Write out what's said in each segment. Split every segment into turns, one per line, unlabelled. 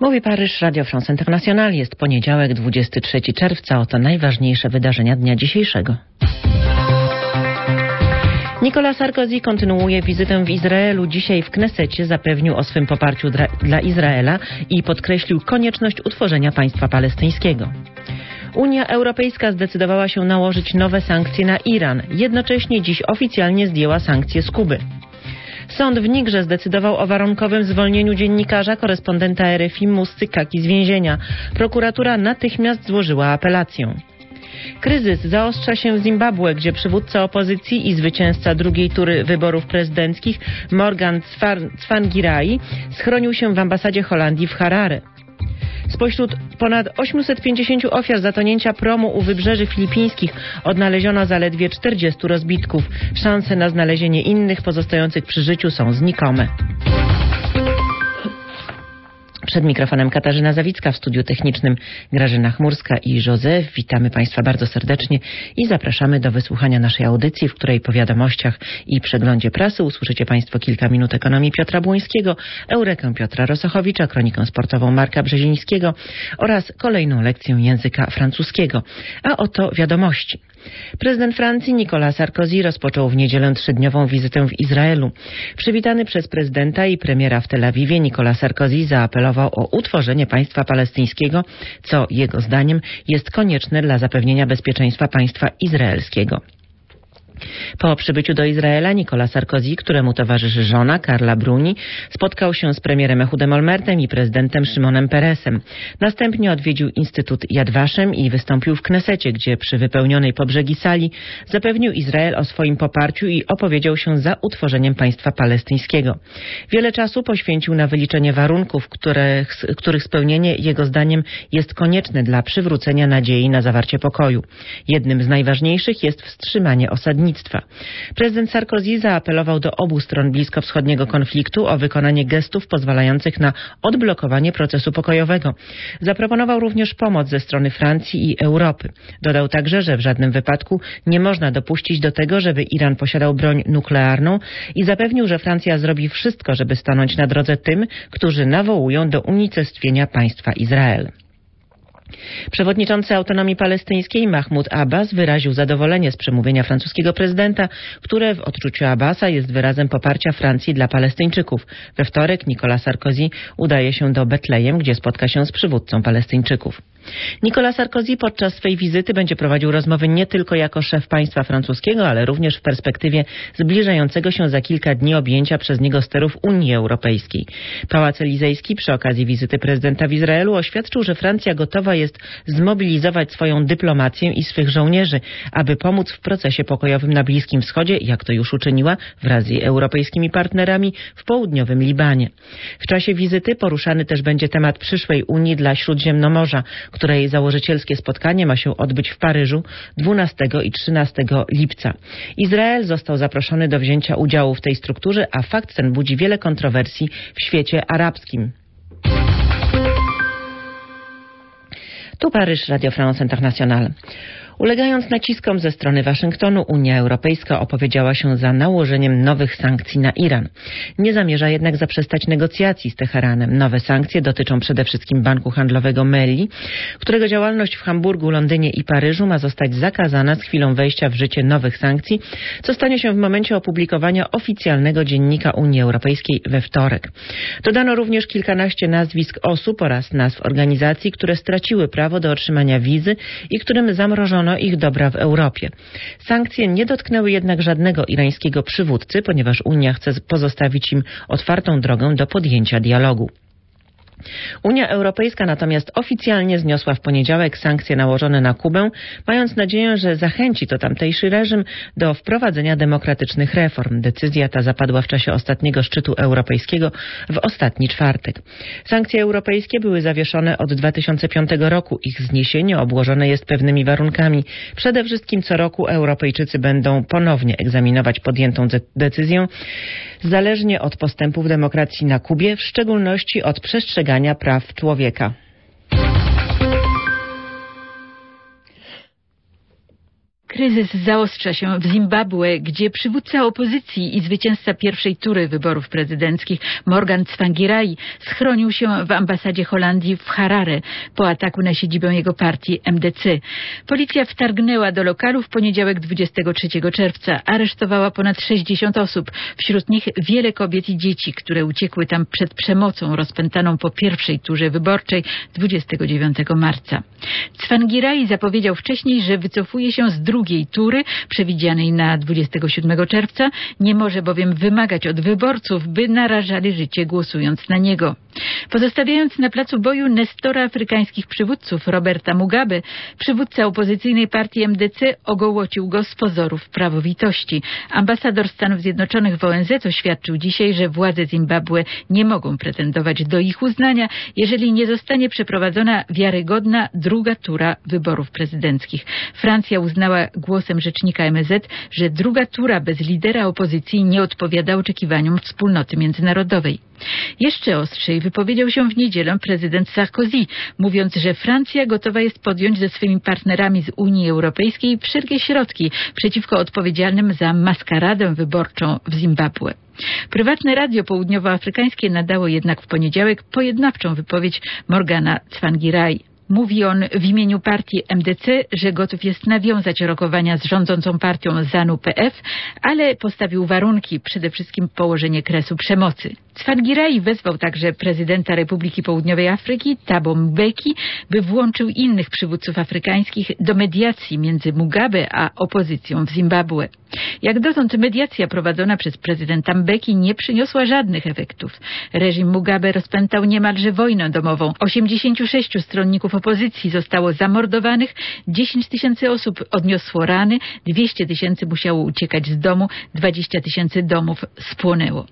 Mówi Paryż, Radio France International. Jest poniedziałek, 23 czerwca. Oto najważniejsze wydarzenia dnia dzisiejszego. Nicolas Sarkozy kontynuuje wizytę w Izraelu. Dzisiaj w Knesecie zapewnił o swym poparciu dla Izraela i podkreślił konieczność utworzenia państwa palestyńskiego. Unia Europejska zdecydowała się nałożyć nowe sankcje na Iran. Jednocześnie dziś oficjalnie zdjęła sankcje z Kuby. Sąd w Nigrze zdecydował o warunkowym zwolnieniu dziennikarza, korespondenta RFI Musty Kaki z więzienia. Prokuratura natychmiast złożyła apelację. Kryzys zaostrza się w Zimbabwe, gdzie przywódca opozycji i zwycięzca drugiej tury wyborów prezydenckich Morgan Tsvangirai schronił się w ambasadzie Holandii w Harare. Spośród ponad 850 ofiar zatonięcia promu u wybrzeży filipińskich odnaleziono zaledwie 40 rozbitków. Szanse na znalezienie innych pozostających przy życiu są znikome. Przed mikrofonem Katarzyna Zawicka, w studiu technicznym Grażyna Chmurska i Józef. Witamy Państwa bardzo serdecznie i zapraszamy do wysłuchania naszej audycji, w której po wiadomościach i przeglądzie prasy usłyszycie Państwo kilka minut ekonomii Piotra Błońskiego, Eurekę Piotra Rosochowicza, kronikę sportową Marka Brzezińskiego oraz kolejną lekcję języka francuskiego. A oto wiadomości. Prezydent Francji Nicolas Sarkozy rozpoczął w niedzielę 3-dniową wizytę w Izraelu. Przywitany przez prezydenta i premiera w Tel Awiwie, Nicolas Sarkozy zaapelował o utworzenie państwa palestyńskiego, co jego zdaniem jest konieczne dla zapewnienia bezpieczeństwa państwa izraelskiego. Po przybyciu do Izraela Nicolas Sarkozy, któremu towarzyszy żona Carla Bruni, spotkał się z premierem Ehudem Olmertem i prezydentem Szymonem Peresem. Następnie odwiedził Instytut Yad Vashem i wystąpił w Knesecie, gdzie przy wypełnionej po brzegi sali zapewnił Izrael o swoim poparciu i opowiedział się za utworzeniem państwa palestyńskiego. Wiele czasu poświęcił na wyliczenie warunków, których spełnienie jego zdaniem jest konieczne dla przywrócenia nadziei na zawarcie pokoju. Jednym z najważniejszych jest wstrzymanie osadnictwa. Prezydent Sarkozy zaapelował do obu stron bliskowschodniego konfliktu o wykonanie gestów pozwalających na odblokowanie procesu pokojowego. Zaproponował również pomoc ze strony Francji i Europy. Dodał także, że w żadnym wypadku nie można dopuścić do tego, żeby Iran posiadał broń nuklearną i zapewnił, że Francja zrobi wszystko, żeby stanąć na drodze tym, którzy nawołują do unicestwienia państwa Izrael. Przewodniczący Autonomii Palestyńskiej Mahmoud Abbas wyraził zadowolenie z przemówienia francuskiego prezydenta, które w odczuciu Abbasa jest wyrazem poparcia Francji dla Palestyńczyków. We wtorek Nicolas Sarkozy udaje się do Betlejem, gdzie spotka się z przywódcą Palestyńczyków. Nicolas Sarkozy podczas swej wizyty będzie prowadził rozmowy nie tylko jako szef państwa francuskiego, ale również w perspektywie zbliżającego się za kilka dni objęcia przez niego sterów Unii Europejskiej. Pałac Elizejski przy okazji wizyty prezydenta w Izraelu oświadczył, że Francja gotowa jest zmobilizować swoją dyplomację i swych żołnierzy, aby pomóc w procesie pokojowym na Bliskim Wschodzie, jak to już uczyniła wraz z jej europejskimi partnerami w południowym Libanie. W czasie wizyty poruszany też będzie temat przyszłej Unii dla Śródziemnomorza, której założycielskie spotkanie ma się odbyć w Paryżu 12 i 13 lipca. Izrael został zaproszony do wzięcia udziału w tej strukturze, a fakt ten budzi wiele kontrowersji w świecie arabskim. Tu Paryż, Radio France International. Ulegając naciskom ze strony Waszyngtonu, Unia Europejska opowiedziała się za nałożeniem nowych sankcji na Iran. Nie zamierza jednak zaprzestać negocjacji z Teheranem. Nowe sankcje dotyczą przede wszystkim banku handlowego Melli, którego działalność w Hamburgu, Londynie i Paryżu ma zostać zakazana z chwilą wejścia w życie nowych sankcji, co stanie się w momencie opublikowania oficjalnego dziennika Unii Europejskiej we wtorek. Dodano również kilkanaście nazwisk osób oraz nazw organizacji, które straciły prawo do otrzymania wizy i którym zamrożono ich dobra w Europie. Sankcje nie dotknęły jednak żadnego irańskiego przywódcy, ponieważ Unia chce pozostawić im otwartą drogę do podjęcia dialogu. Unia Europejska natomiast oficjalnie zniosła w poniedziałek sankcje nałożone na Kubę, mając nadzieję, że zachęci to tamtejszy reżim do wprowadzenia demokratycznych reform. Decyzja ta zapadła w czasie ostatniego szczytu europejskiego w ostatni czwartek. Sankcje europejskie były zawieszone od 2005 roku. Ich zniesienie obłożone jest pewnymi warunkami. Przede wszystkim co roku Europejczycy będą ponownie egzaminować podjętą decyzję, zależnie od postępów demokracji na Kubie, w szczególności od przestrzegania praw człowieka.
Kryzys zaostrza się w Zimbabwe, gdzie przywódca opozycji i zwycięzca pierwszej tury wyborów prezydenckich Morgan Tsvangirai schronił się w ambasadzie Holandii w Harare po ataku na siedzibę jego partii MDC. Policja wtargnęła do lokalu w poniedziałek 23 czerwca. Aresztowała ponad 60 osób, wśród nich wiele kobiet i dzieci, które uciekły tam przed przemocą rozpętaną po pierwszej turze wyborczej 29 marca. Tsvangirai zapowiedział wcześniej, że wycofuje się z drugiej tury przewidzianej na 27 czerwca, nie może bowiem wymagać od wyborców, by narażali życie głosując na niego. Pozostawiając na placu boju nestora afrykańskich przywódców Roberta Mugabe, przywódca opozycyjnej partii MDC ogołocił go z pozorów prawowitości. Ambasador Stanów Zjednoczonych w ONZ oświadczył dzisiaj, że władze Zimbabwe nie mogą pretendować do ich uznania, jeżeli nie zostanie przeprowadzona wiarygodna druga tura wyborów prezydenckich. Francja uznała głosem rzecznika MSZ, że druga tura bez lidera opozycji nie odpowiada oczekiwaniom wspólnoty międzynarodowej. Jeszcze ostrzej wypowiedział się w niedzielę prezydent Sarkozy, mówiąc, że Francja gotowa jest podjąć ze swymi partnerami z Unii Europejskiej wszelkie środki przeciwko odpowiedzialnym za maskaradę wyborczą w Zimbabwe. Prywatne radio południowoafrykańskie nadało jednak w poniedziałek pojednawczą wypowiedź Morgana Tsvangirai. Mówi on w imieniu partii MDC, że gotów jest nawiązać rokowania z rządzącą partią ZANU-PF, ale postawił warunki, przede wszystkim położenie kresu przemocy. Tsvangirai wezwał także prezydenta Republiki Południowej Afryki, Thabo Mbeki, by włączył innych przywódców afrykańskich do mediacji między Mugabe a opozycją w Zimbabwe. Jak dotąd mediacja prowadzona przez prezydenta Mbeki nie przyniosła żadnych efektów. Reżim Mugabe rozpętał niemalże wojnę domową. 86 stronników opozycji zostało zamordowanych, 10 000 osób odniosło rany, 200 000 musiało uciekać z domu, 20 000 domów spłonęło.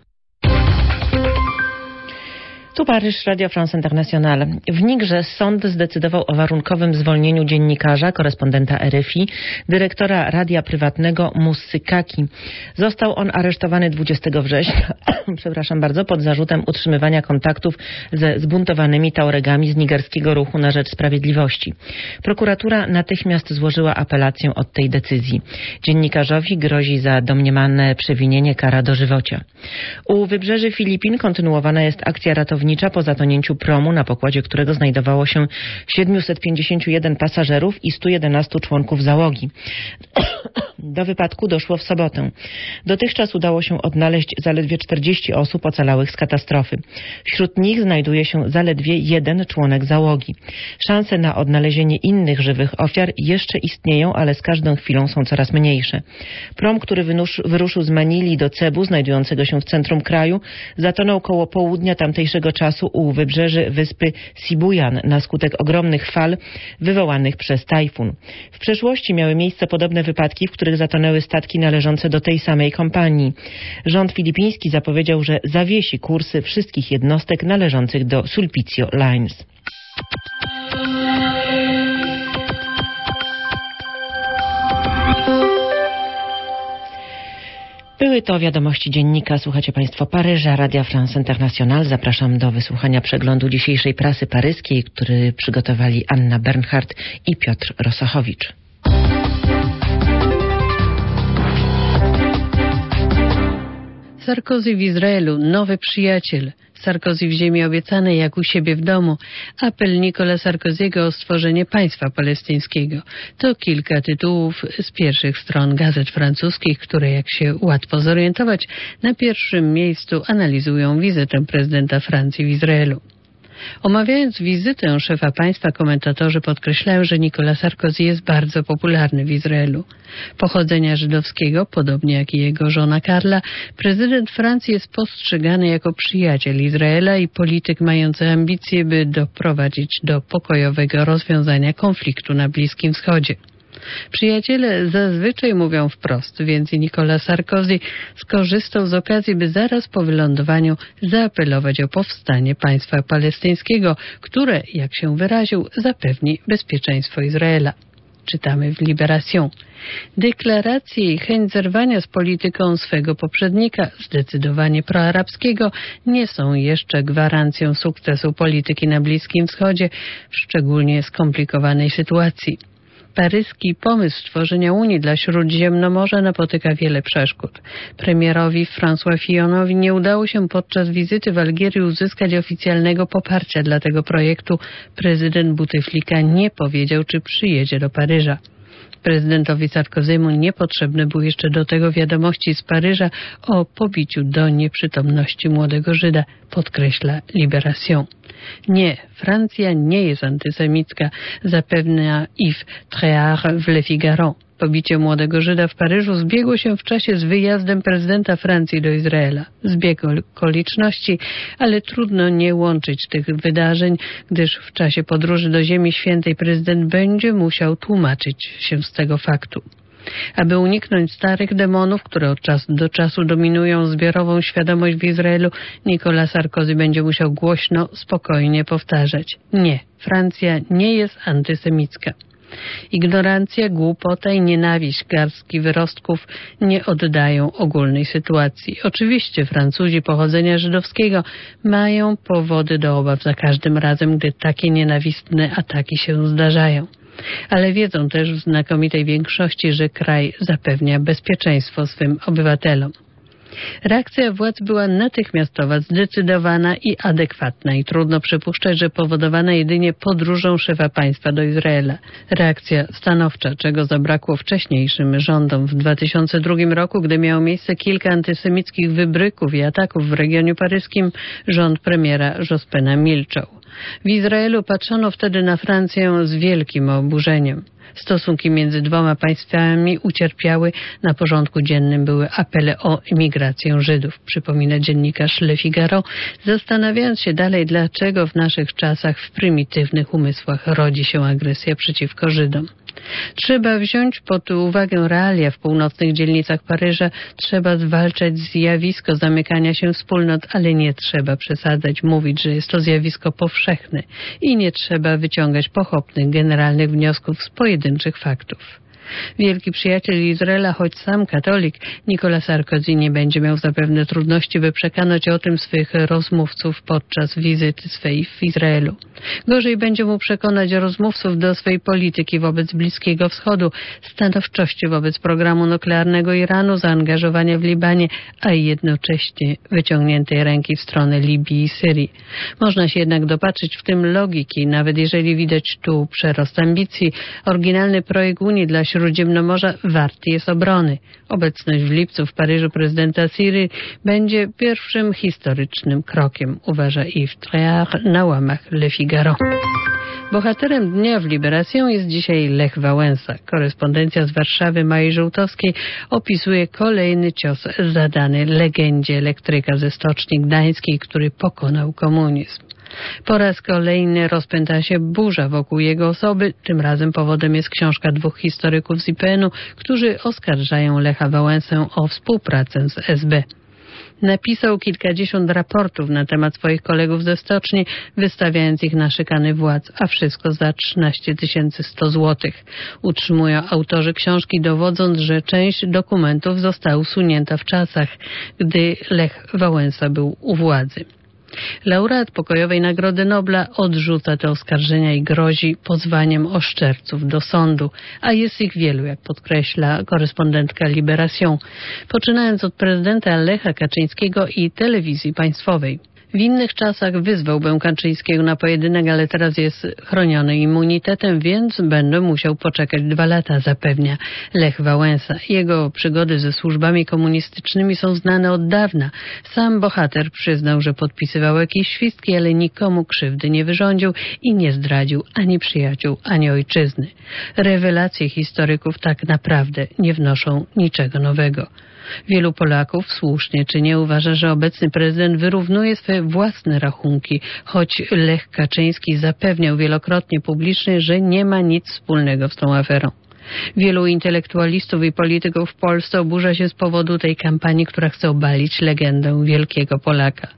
Tu Paryż, Radio France International. W Nigrze sąd zdecydował o warunkowym zwolnieniu dziennikarza, korespondenta RFI, dyrektora radia prywatnego Moussy Kaki. Został on aresztowany 20 września pod zarzutem utrzymywania kontaktów ze zbuntowanymi Tuaregami z nigerskiego Ruchu na Rzecz Sprawiedliwości. Prokuratura natychmiast złożyła apelację od tej decyzji. Dziennikarzowi grozi za domniemane przewinienie kara dożywocia. U wybrzeży Filipin kontynuowana jest akcja ratownicza po zatonięciu promu, na pokładzie którego znajdowało się 751 pasażerów i 111 członków załogi. Do wypadku doszło w sobotę. Dotychczas udało się odnaleźć zaledwie 40 osób ocalałych z katastrofy. Wśród nich znajduje się zaledwie jeden członek załogi. Szanse na odnalezienie innych żywych ofiar jeszcze istnieją, ale z każdą chwilą są coraz mniejsze. Prom, który wyruszył z Manili do Cebu, znajdującego się w centrum kraju, zatonął koło południa tamtejszego czasu u wybrzeży wyspy Sibuyan na skutek ogromnych fal wywołanych przez tajfun. W przeszłości miały miejsce podobne wypadki, w których zatonęły statki należące do tej samej kompanii. Rząd filipiński zapowiedział, że zawiesi kursy wszystkich jednostek należących do Sulpicio Lines. Były to wiadomości dziennika. Słuchacie Państwo Paryża, Radia France International. Zapraszam do wysłuchania przeglądu dzisiejszej prasy paryskiej, który przygotowali Anna Bernhardt i Piotr Rosachowicz.
Sarkozy w Izraelu, nowy przyjaciel. Sarkozy w ziemi obiecanej jak u siebie w domu. Apel Nicola Sarkozy'ego o stworzenie państwa palestyńskiego. To kilka tytułów z pierwszych stron gazet francuskich, które, jak się łatwo zorientować, na pierwszym miejscu analizują wizytę prezydenta Francji w Izraelu. Omawiając wizytę szefa państwa, komentatorzy podkreślają, że Nicolas Sarkozy jest bardzo popularny w Izraelu. Pochodzenia żydowskiego, podobnie jak i jego żona Karla, prezydent Francji jest postrzegany jako przyjaciel Izraela i polityk mający ambicje, by doprowadzić do pokojowego rozwiązania konfliktu na Bliskim Wschodzie. Przyjaciele zazwyczaj mówią wprost, więc i Nicolas Sarkozy skorzystał z okazji, by zaraz po wylądowaniu zaapelować o powstanie państwa palestyńskiego, które, jak się wyraził, zapewni bezpieczeństwo Izraela. Czytamy w Libération. Deklaracje i chęć zerwania z polityką swego poprzednika, zdecydowanie proarabskiego, nie są jeszcze gwarancją sukcesu polityki na Bliskim Wschodzie w szczególnie skomplikowanej sytuacji. Paryski pomysł stworzenia Unii dla Śródziemnomorza napotyka wiele przeszkód. Premierowi François Fillonowi nie udało się podczas wizyty w Algierii uzyskać oficjalnego poparcia dla tego projektu. Prezydent Bouteflika nie powiedział, czy przyjedzie do Paryża. Prezydentowi Sarkozymu niepotrzebne były jeszcze do tego wiadomości z Paryża o pobiciu do nieprzytomności młodego Żyda, podkreśla Libération. Nie, Francja nie jest antysemicka, zapewnia Yves Tréhard w Le Figaro. Pobicie młodego Żyda w Paryżu zbiegło się w czasie z wyjazdem prezydenta Francji do Izraela. Zbieg okoliczności, ale trudno nie łączyć tych wydarzeń, gdyż w czasie podróży do Ziemi Świętej prezydent będzie musiał tłumaczyć się z tego faktu. Aby uniknąć starych demonów, które od czasu do czasu dominują zbiorową świadomość w Izraelu, Nicolas Sarkozy będzie musiał głośno, spokojnie powtarzać: nie, Francja nie jest antysemicka. Ignorancja, głupota i nienawiść garstki wyrostków nie oddają ogólnej sytuacji. Oczywiście Francuzi pochodzenia żydowskiego mają powody do obaw za każdym razem, gdy takie nienawistne ataki się zdarzają. Ale wiedzą też w znakomitej większości, że kraj zapewnia bezpieczeństwo swym obywatelom. Reakcja władz była natychmiastowa, zdecydowana i adekwatna i trudno przypuszczać, że powodowana jedynie podróżą szefa państwa do Izraela. Reakcja stanowcza, czego zabrakło wcześniejszym rządom. W 2002 roku, gdy miało miejsce kilka antysemickich wybryków i ataków w regionie paryskim, rząd premiera Jospena milczał. W Izraelu patrzono wtedy na Francję z wielkim oburzeniem. Stosunki między dwoma państwami ucierpiały, na porządku dziennym były apele o emigrację Żydów, przypomina dziennikarz Le Figaro, zastanawiając się dalej, dlaczego w naszych czasach w prymitywnych umysłach rodzi się agresja przeciwko Żydom. Trzeba wziąć pod uwagę realia w północnych dzielnicach Paryża, trzeba zwalczać zjawisko zamykania się wspólnot, ale nie trzeba przesadzać, mówić, że jest to zjawisko powszechne i nie trzeba wyciągać pochopnych, generalnych wniosków z pojedynczych faktów. Wielki przyjaciel Izraela, choć sam katolik, Nicolas Sarkozy nie będzie miał zapewne trudności, by przekonać o tym swych rozmówców podczas wizyty swej w Izraelu. Gorzej będzie mu przekonać rozmówców do swej polityki wobec Bliskiego Wschodu, stanowczości wobec programu nuklearnego Iranu, zaangażowania w Libanie, a jednocześnie wyciągniętej ręki w stronę Libii i Syrii. Można się jednak dopatrzyć w tym logiki, nawet jeżeli widać tu przerost ambicji. Oryginalny projekt Unii dla Śródziemnomorza warty jest obrony. Obecność w lipcu w Paryżu prezydenta Syrii będzie pierwszym historycznym krokiem, uważa Yves Tréhard na łamach Le Figaro. Bohaterem dnia w Libération jest dzisiaj Lech Wałęsa. Korespondencja z Warszawy Mai Żółtowskiej opisuje kolejny cios zadany legendzie elektryka ze Stoczni Gdańskiej, który pokonał komunizm. Po raz kolejny rozpęta się burza wokół jego osoby. Tym razem powodem jest książka dwóch historyków z IPN-u, którzy oskarżają Lecha Wałęsę o współpracę z SB. Napisał kilkadziesiąt raportów na temat swoich kolegów ze Stoczni, wystawiając ich na szykany władz, a wszystko za 13 100 złotych. Utrzymują autorzy książki, dowodząc, że część dokumentów została usunięta w czasach, gdy Lech Wałęsa był u władzy. Laureat Pokojowej Nagrody Nobla odrzuca te oskarżenia i grozi pozwaniem oszczerców do sądu, a jest ich wielu, jak podkreśla korespondentka Libération, poczynając od prezydenta Lecha Kaczyńskiego i telewizji państwowej. W innych czasach wyzwałbym Kaczyńskiego na pojedynek, ale teraz jest chroniony immunitetem, więc będę musiał poczekać 2 lata, zapewnia Lech Wałęsa. Jego przygody ze służbami komunistycznymi są znane od dawna. Sam bohater przyznał, że podpisywał jakieś świstki, ale nikomu krzywdy nie wyrządził i nie zdradził ani przyjaciół, ani ojczyzny. Rewelacje historyków tak naprawdę nie wnoszą niczego nowego. Wielu Polaków, słusznie czy nie, uważa, że obecny prezydent wyrównuje swoje własne rachunki, choć Lech Kaczyński zapewniał wielokrotnie publicznie, że nie ma nic wspólnego z tą aferą. Wielu intelektualistów i polityków w Polsce oburza się z powodu tej kampanii, która chce obalić legendę wielkiego Polaka.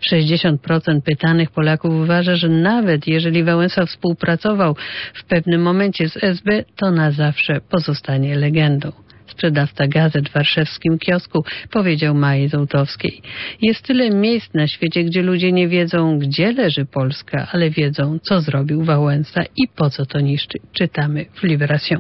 60% pytanych Polaków uważa, że nawet jeżeli Wałęsa współpracował w pewnym momencie z SB, to na zawsze pozostanie legendą. sprzedawca gazet w warszawskim kiosku, powiedział Mai Zołtowskiej. Jest tyle miejsc na świecie, gdzie ludzie nie wiedzą, gdzie leży Polska, ale wiedzą, co zrobił Wałęsa i po co to niszczy. Czytamy w Libération.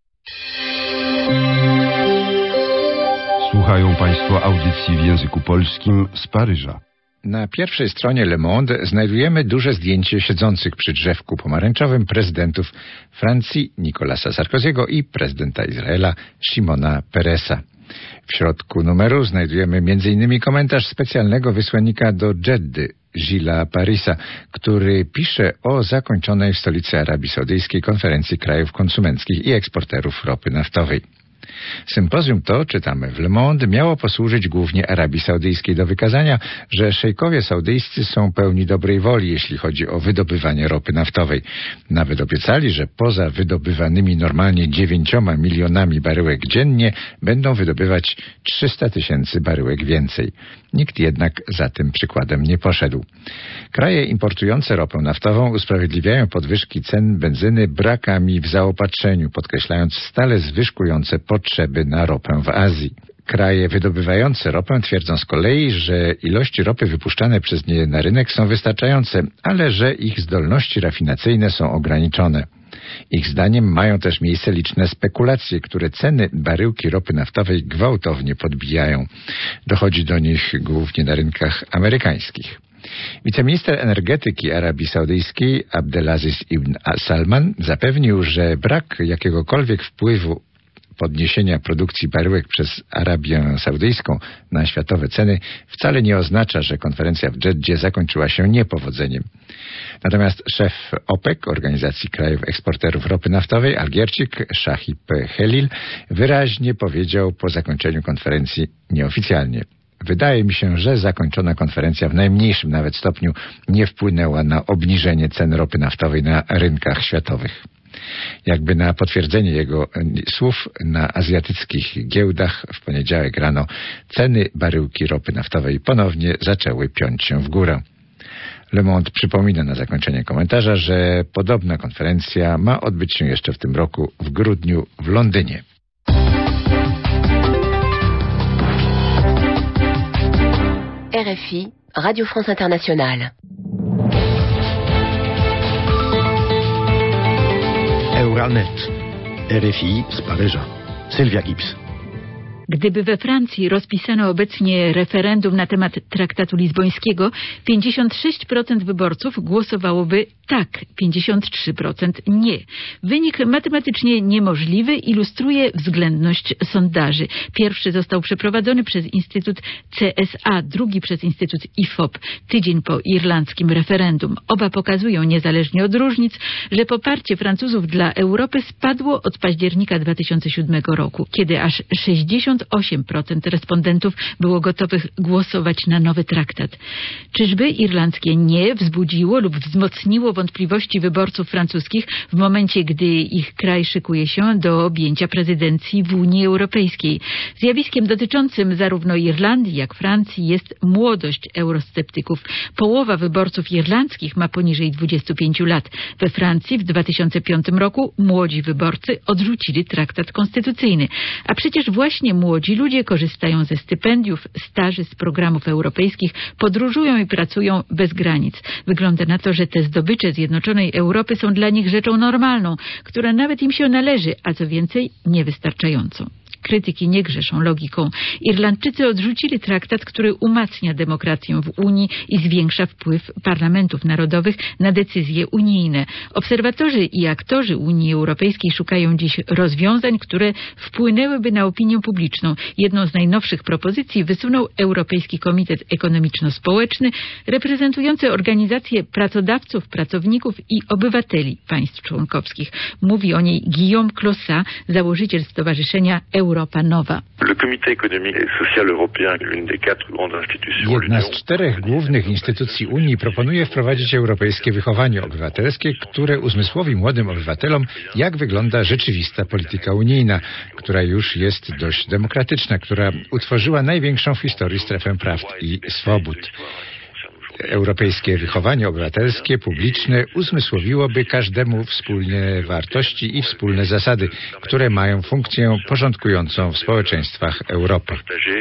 Słuchają Państwo audycji w języku polskim z Paryża.
Na pierwszej stronie Le Monde znajdujemy duże zdjęcie siedzących przy drzewku pomarańczowym prezydentów Francji Nicolasa Sarkozy'ego i prezydenta Izraela Shimona Peresa. W środku numeru znajdujemy m.in. komentarz specjalnego wysłannika do Dżeddy, Gilesa Parisa, który pisze o zakończonej w stolicy Arabii Saudyjskiej konferencji krajów konsumenckich i eksporterów ropy naftowej. Sympozjum to, czytamy w Le Monde, miało posłużyć głównie Arabii Saudyjskiej do wykazania, że szejkowie saudyjscy są pełni dobrej woli, jeśli chodzi o wydobywanie ropy naftowej. Nawet obiecali, że poza wydobywanymi normalnie 9 milionami baryłek dziennie będą wydobywać 300 tysięcy baryłek więcej. Nikt jednak za tym przykładem nie poszedł. Kraje importujące ropę naftową usprawiedliwiają podwyżki cen benzyny brakami w zaopatrzeniu, podkreślając stale zwyżkujące potrzeby na ropę w Azji. Kraje wydobywające ropę twierdzą z kolei, że ilości ropy wypuszczane przez nie na rynek są wystarczające, ale że ich zdolności rafinacyjne są ograniczone. Ich zdaniem mają też miejsce liczne spekulacje, które ceny baryłki ropy naftowej gwałtownie podbijają. Dochodzi do nich głównie na rynkach amerykańskich. Wiceminister energetyki Arabii Saudyjskiej Abdelaziz ibn Salman zapewnił, że brak jakiegokolwiek wpływu podniesienia produkcji baryłek przez Arabię Saudyjską na światowe ceny wcale nie oznacza, że konferencja w Dżeddzie zakończyła się niepowodzeniem. Natomiast szef OPEC, Organizacji Krajów Eksporterów Ropy Naftowej, Algierczyk Shahib Khelil, wyraźnie powiedział po zakończeniu konferencji nieoficjalnie: wydaje mi się, że zakończona konferencja w najmniejszym nawet stopniu nie wpłynęła na obniżenie cen ropy naftowej na rynkach światowych. Jakby na potwierdzenie jego słów, na azjatyckich giełdach w poniedziałek rano ceny baryłki ropy naftowej ponownie zaczęły piąć się w górę. Le Monde przypomina na zakończenie komentarza, że podobna konferencja ma odbyć się jeszcze w tym roku w grudniu w Londynie.
RFI, Radio France Internationale.
Euranet, RFI z Paryża. Sylwia Gibbs.
Gdyby we Francji rozpisano obecnie referendum na temat traktatu lizbońskiego, 56% wyborców głosowałoby tak, 53% nie. Wynik matematycznie niemożliwy ilustruje względność sondaży. Pierwszy został przeprowadzony przez Instytut CSA, drugi przez Instytut IFOP, tydzień po irlandzkim referendum. Oba pokazują, niezależnie od różnic, że poparcie Francuzów dla Europy spadło od października 2007 roku, kiedy aż 68% respondentów było gotowych głosować na nowy traktat. Czyżby irlandzkie nie wzbudziło lub wzmocniło wątpliwości wyborców francuskich w momencie, gdy ich kraj szykuje się do objęcia prezydencji w Unii Europejskiej? Zjawiskiem dotyczącym zarówno Irlandii, jak Francji jest młodość eurosceptyków. Połowa wyborców irlandzkich ma poniżej 25 lat. We Francji w 2005 roku młodzi wyborcy odrzucili traktat konstytucyjny. A przecież właśnie młodzi ludzie korzystają ze stypendiów, staży, z programów europejskich, podróżują i pracują bez granic. Wygląda na to, że te zdobycze Zjednoczonej Europy są dla nich rzeczą normalną, która nawet im się należy, a co więcej, niewystarczającą. Krytyki nie grzeszą logiką. Irlandczycy odrzucili traktat, który umacnia demokrację w Unii i zwiększa wpływ parlamentów narodowych na decyzje unijne. Obserwatorzy i aktorzy Unii Europejskiej szukają dziś rozwiązań, które wpłynęłyby na opinię publiczną. Jedną z najnowszych propozycji wysunął Europejski Komitet Ekonomiczno-Społeczny, reprezentujący organizacje pracodawców, pracowników i obywateli państw członkowskich. Mówi o niej Guillaume Clossat, założyciel Stowarzyszenia Europa Nowa.
Jedna z 4 głównych instytucji Unii proponuje wprowadzić europejskie wychowanie obywatelskie, które uzmysłowi młodym obywatelom, jak wygląda rzeczywista polityka unijna, która już jest dość demokratyczna, która utworzyła największą w historii strefę praw i swobód. Europejskie wychowanie obywatelskie, publiczne uzmysłowiłoby każdemu wspólne wartości i wspólne zasady, które mają funkcję porządkującą w społeczeństwach Europy.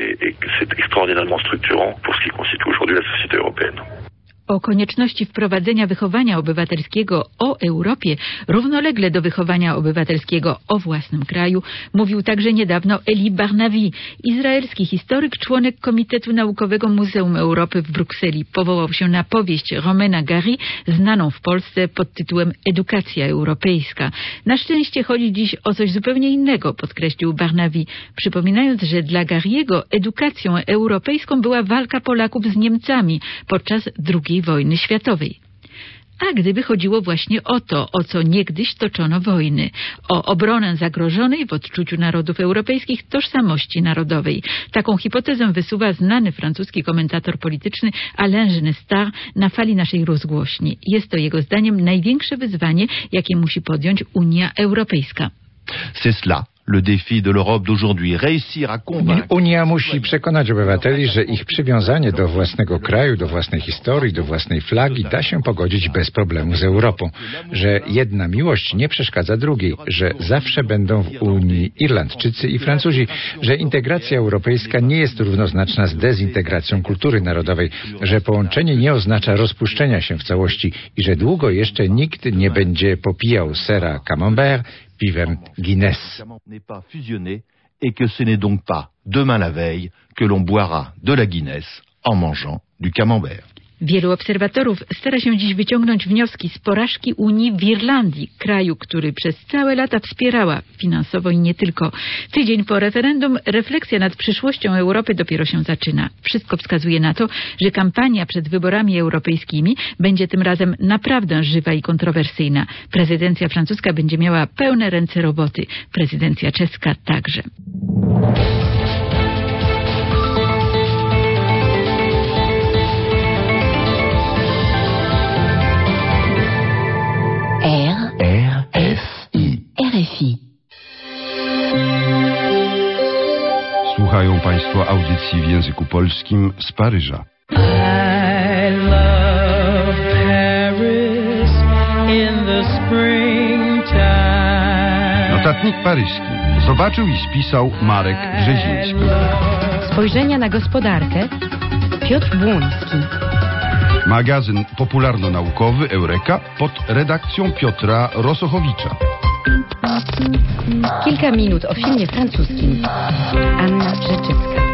O konieczności wprowadzenia wychowania obywatelskiego o Europie równolegle do wychowania obywatelskiego o własnym kraju mówił także niedawno Elie Barnavi, izraelski historyk, członek Komitetu Naukowego Muzeum Europy w Brukseli. Powołał się na powieść Romaina Gary, znaną w Polsce pod tytułem Edukacja europejska. Na szczęście chodzi dziś o coś zupełnie innego, podkreślił Barnavi, przypominając, że dla Gary'ego edukacją europejską była walka Polaków z Niemcami podczas II wojny światowej. A gdyby chodziło właśnie o to, o co niegdyś toczono wojny, o obronę zagrożonej w odczuciu narodów europejskich tożsamości narodowej. Taką hipotezę wysuwa znany francuski komentator polityczny Alain Genestar na fali naszej rozgłośni. Jest to jego zdaniem największe wyzwanie, jakie musi podjąć Unia Europejska.
C'est cela. Le défi de l'Europe d'aujourd'hui, réussir à convaincre.
Unia musi przekonać obywateli, że ich przywiązanie do własnego kraju, do własnej historii, do własnej flagi da się pogodzić bez problemu z Europą, że jedna miłość nie przeszkadza drugiej, że zawsze będą w Unii Irlandczycy i Francuzi, że integracja europejska nie jest równoznaczna z dezintegracją kultury narodowej, że połączenie nie oznacza rozpuszczenia się w całości i że długo jeszcze nikt nie będzie popijał sera camembert piwem Guinness.
N'est pas fusionné et que ce n'est donc pas demain la veille que l'on boira de la Guinness en mangeant du camembert.
Wielu obserwatorów stara się dziś wyciągnąć wnioski z porażki Unii w Irlandii, kraju, który przez całe lata wspierała finansowo i nie tylko. Tydzień po referendum refleksja nad przyszłością Europy dopiero się zaczyna. Wszystko wskazuje na to, że kampania przed wyborami europejskimi będzie tym razem naprawdę żywa i kontrowersyjna. Prezydencja francuska będzie miała pełne ręce roboty. Prezydencja czeska także.
RFI.
Słuchają Państwo audycji w języku polskim z Paryża.
I love Paris in the springtime.
Notatnik paryski zobaczył i spisał Marek Brzeziński.
Spojrzenia na gospodarkę Piotr Błoński.
Magazyn popularno-naukowy Eureka pod redakcją Piotra Rosochowicza.
Kilka minut o filmie francuskim. Anna Rzeczewska.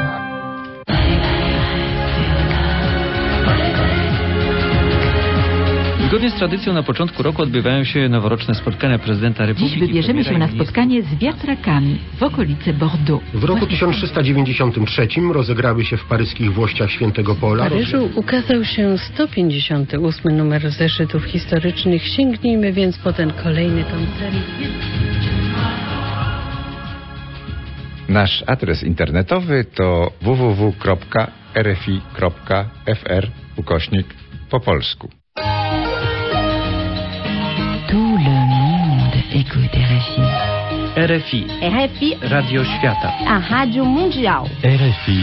Zgodnie z tradycją na początku roku odbywają się noworoczne spotkania prezydenta Republiki.
Dziś wybierzemy się na spotkanie z wiatrakami w okolice Bordeaux.
W roku 1393 rozegrały się w paryskich włościach Świętego Pola.
W Paryżu ukazał się 158 numer zeszytów historycznych. Sięgnijmy więc po ten kolejny tom serii.
Nasz adres internetowy to www.rfi.fr/po polsku.
Tout le monde écoute RFI.
RFI.
RFI.
Radio Świata.
A Rádio Mundial.
RFI.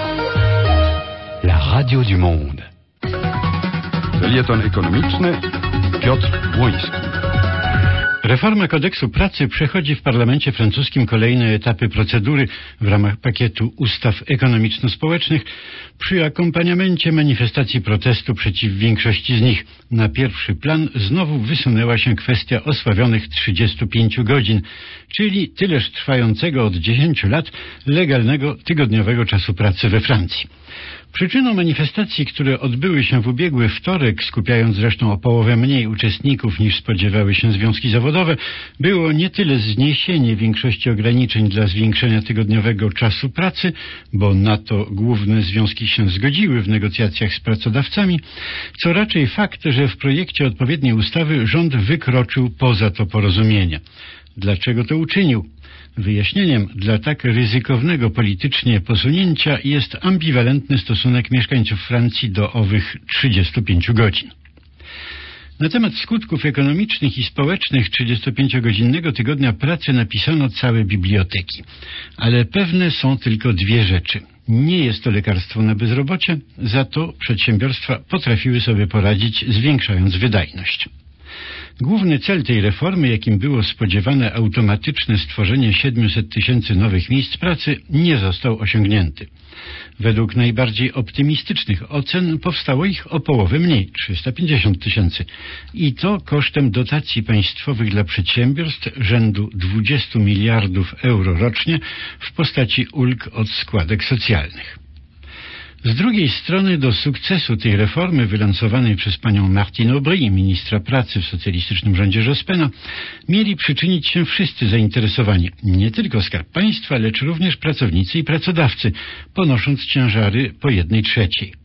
La radio du monde.
Felieton ekonomiczny Piotr Błoński.
Reforma kodeksu pracy przechodzi w parlamencie francuskim kolejne etapy procedury w ramach pakietu ustaw ekonomiczno-społecznych przy akompaniamencie manifestacji protestu przeciw większości z nich. Na pierwszy plan znowu wysunęła się kwestia osławionych 35 godzin, czyli tyleż trwającego od 10 lat legalnego tygodniowego czasu pracy we Francji. Przyczyną manifestacji, które odbyły się w ubiegły wtorek, skupiając zresztą o połowę mniej uczestników niż spodziewały się związki zawodowe, było nie tyle zniesienie większości ograniczeń dla zwiększenia tygodniowego czasu pracy, bo na to główne związki się zgodziły w negocjacjach z pracodawcami, co raczej fakt, że w projekcie odpowiedniej ustawy rząd wykroczył poza to porozumienie. Dlaczego to uczynił? Wyjaśnieniem dla tak ryzykownego politycznie posunięcia jest ambiwalentny stosunek mieszkańców Francji do owych 35 godzin. Na temat skutków ekonomicznych i społecznych 35-godzinnego tygodnia pracy napisano całe biblioteki. Ale pewne są tylko dwie rzeczy. Nie jest to lekarstwo na bezrobocie, za to przedsiębiorstwa potrafiły sobie poradzić, zwiększając wydajność. Główny cel tej reformy, jakim było spodziewane automatyczne stworzenie 700 000 nowych miejsc pracy, nie został osiągnięty. Według najbardziej optymistycznych ocen powstało ich o połowę mniej, 350 000. I to kosztem dotacji państwowych dla przedsiębiorstw rzędu 20 miliardów euro rocznie w postaci ulg od składek socjalnych. Z drugiej strony do sukcesu tej reformy wylansowanej przez panią Martine Aubry, ministra pracy w socjalistycznym rządzie Jospena, mieli przyczynić się wszyscy zainteresowani, nie tylko Skarb Państwa, lecz również pracownicy i pracodawcy, ponosząc ciężary po 1/3.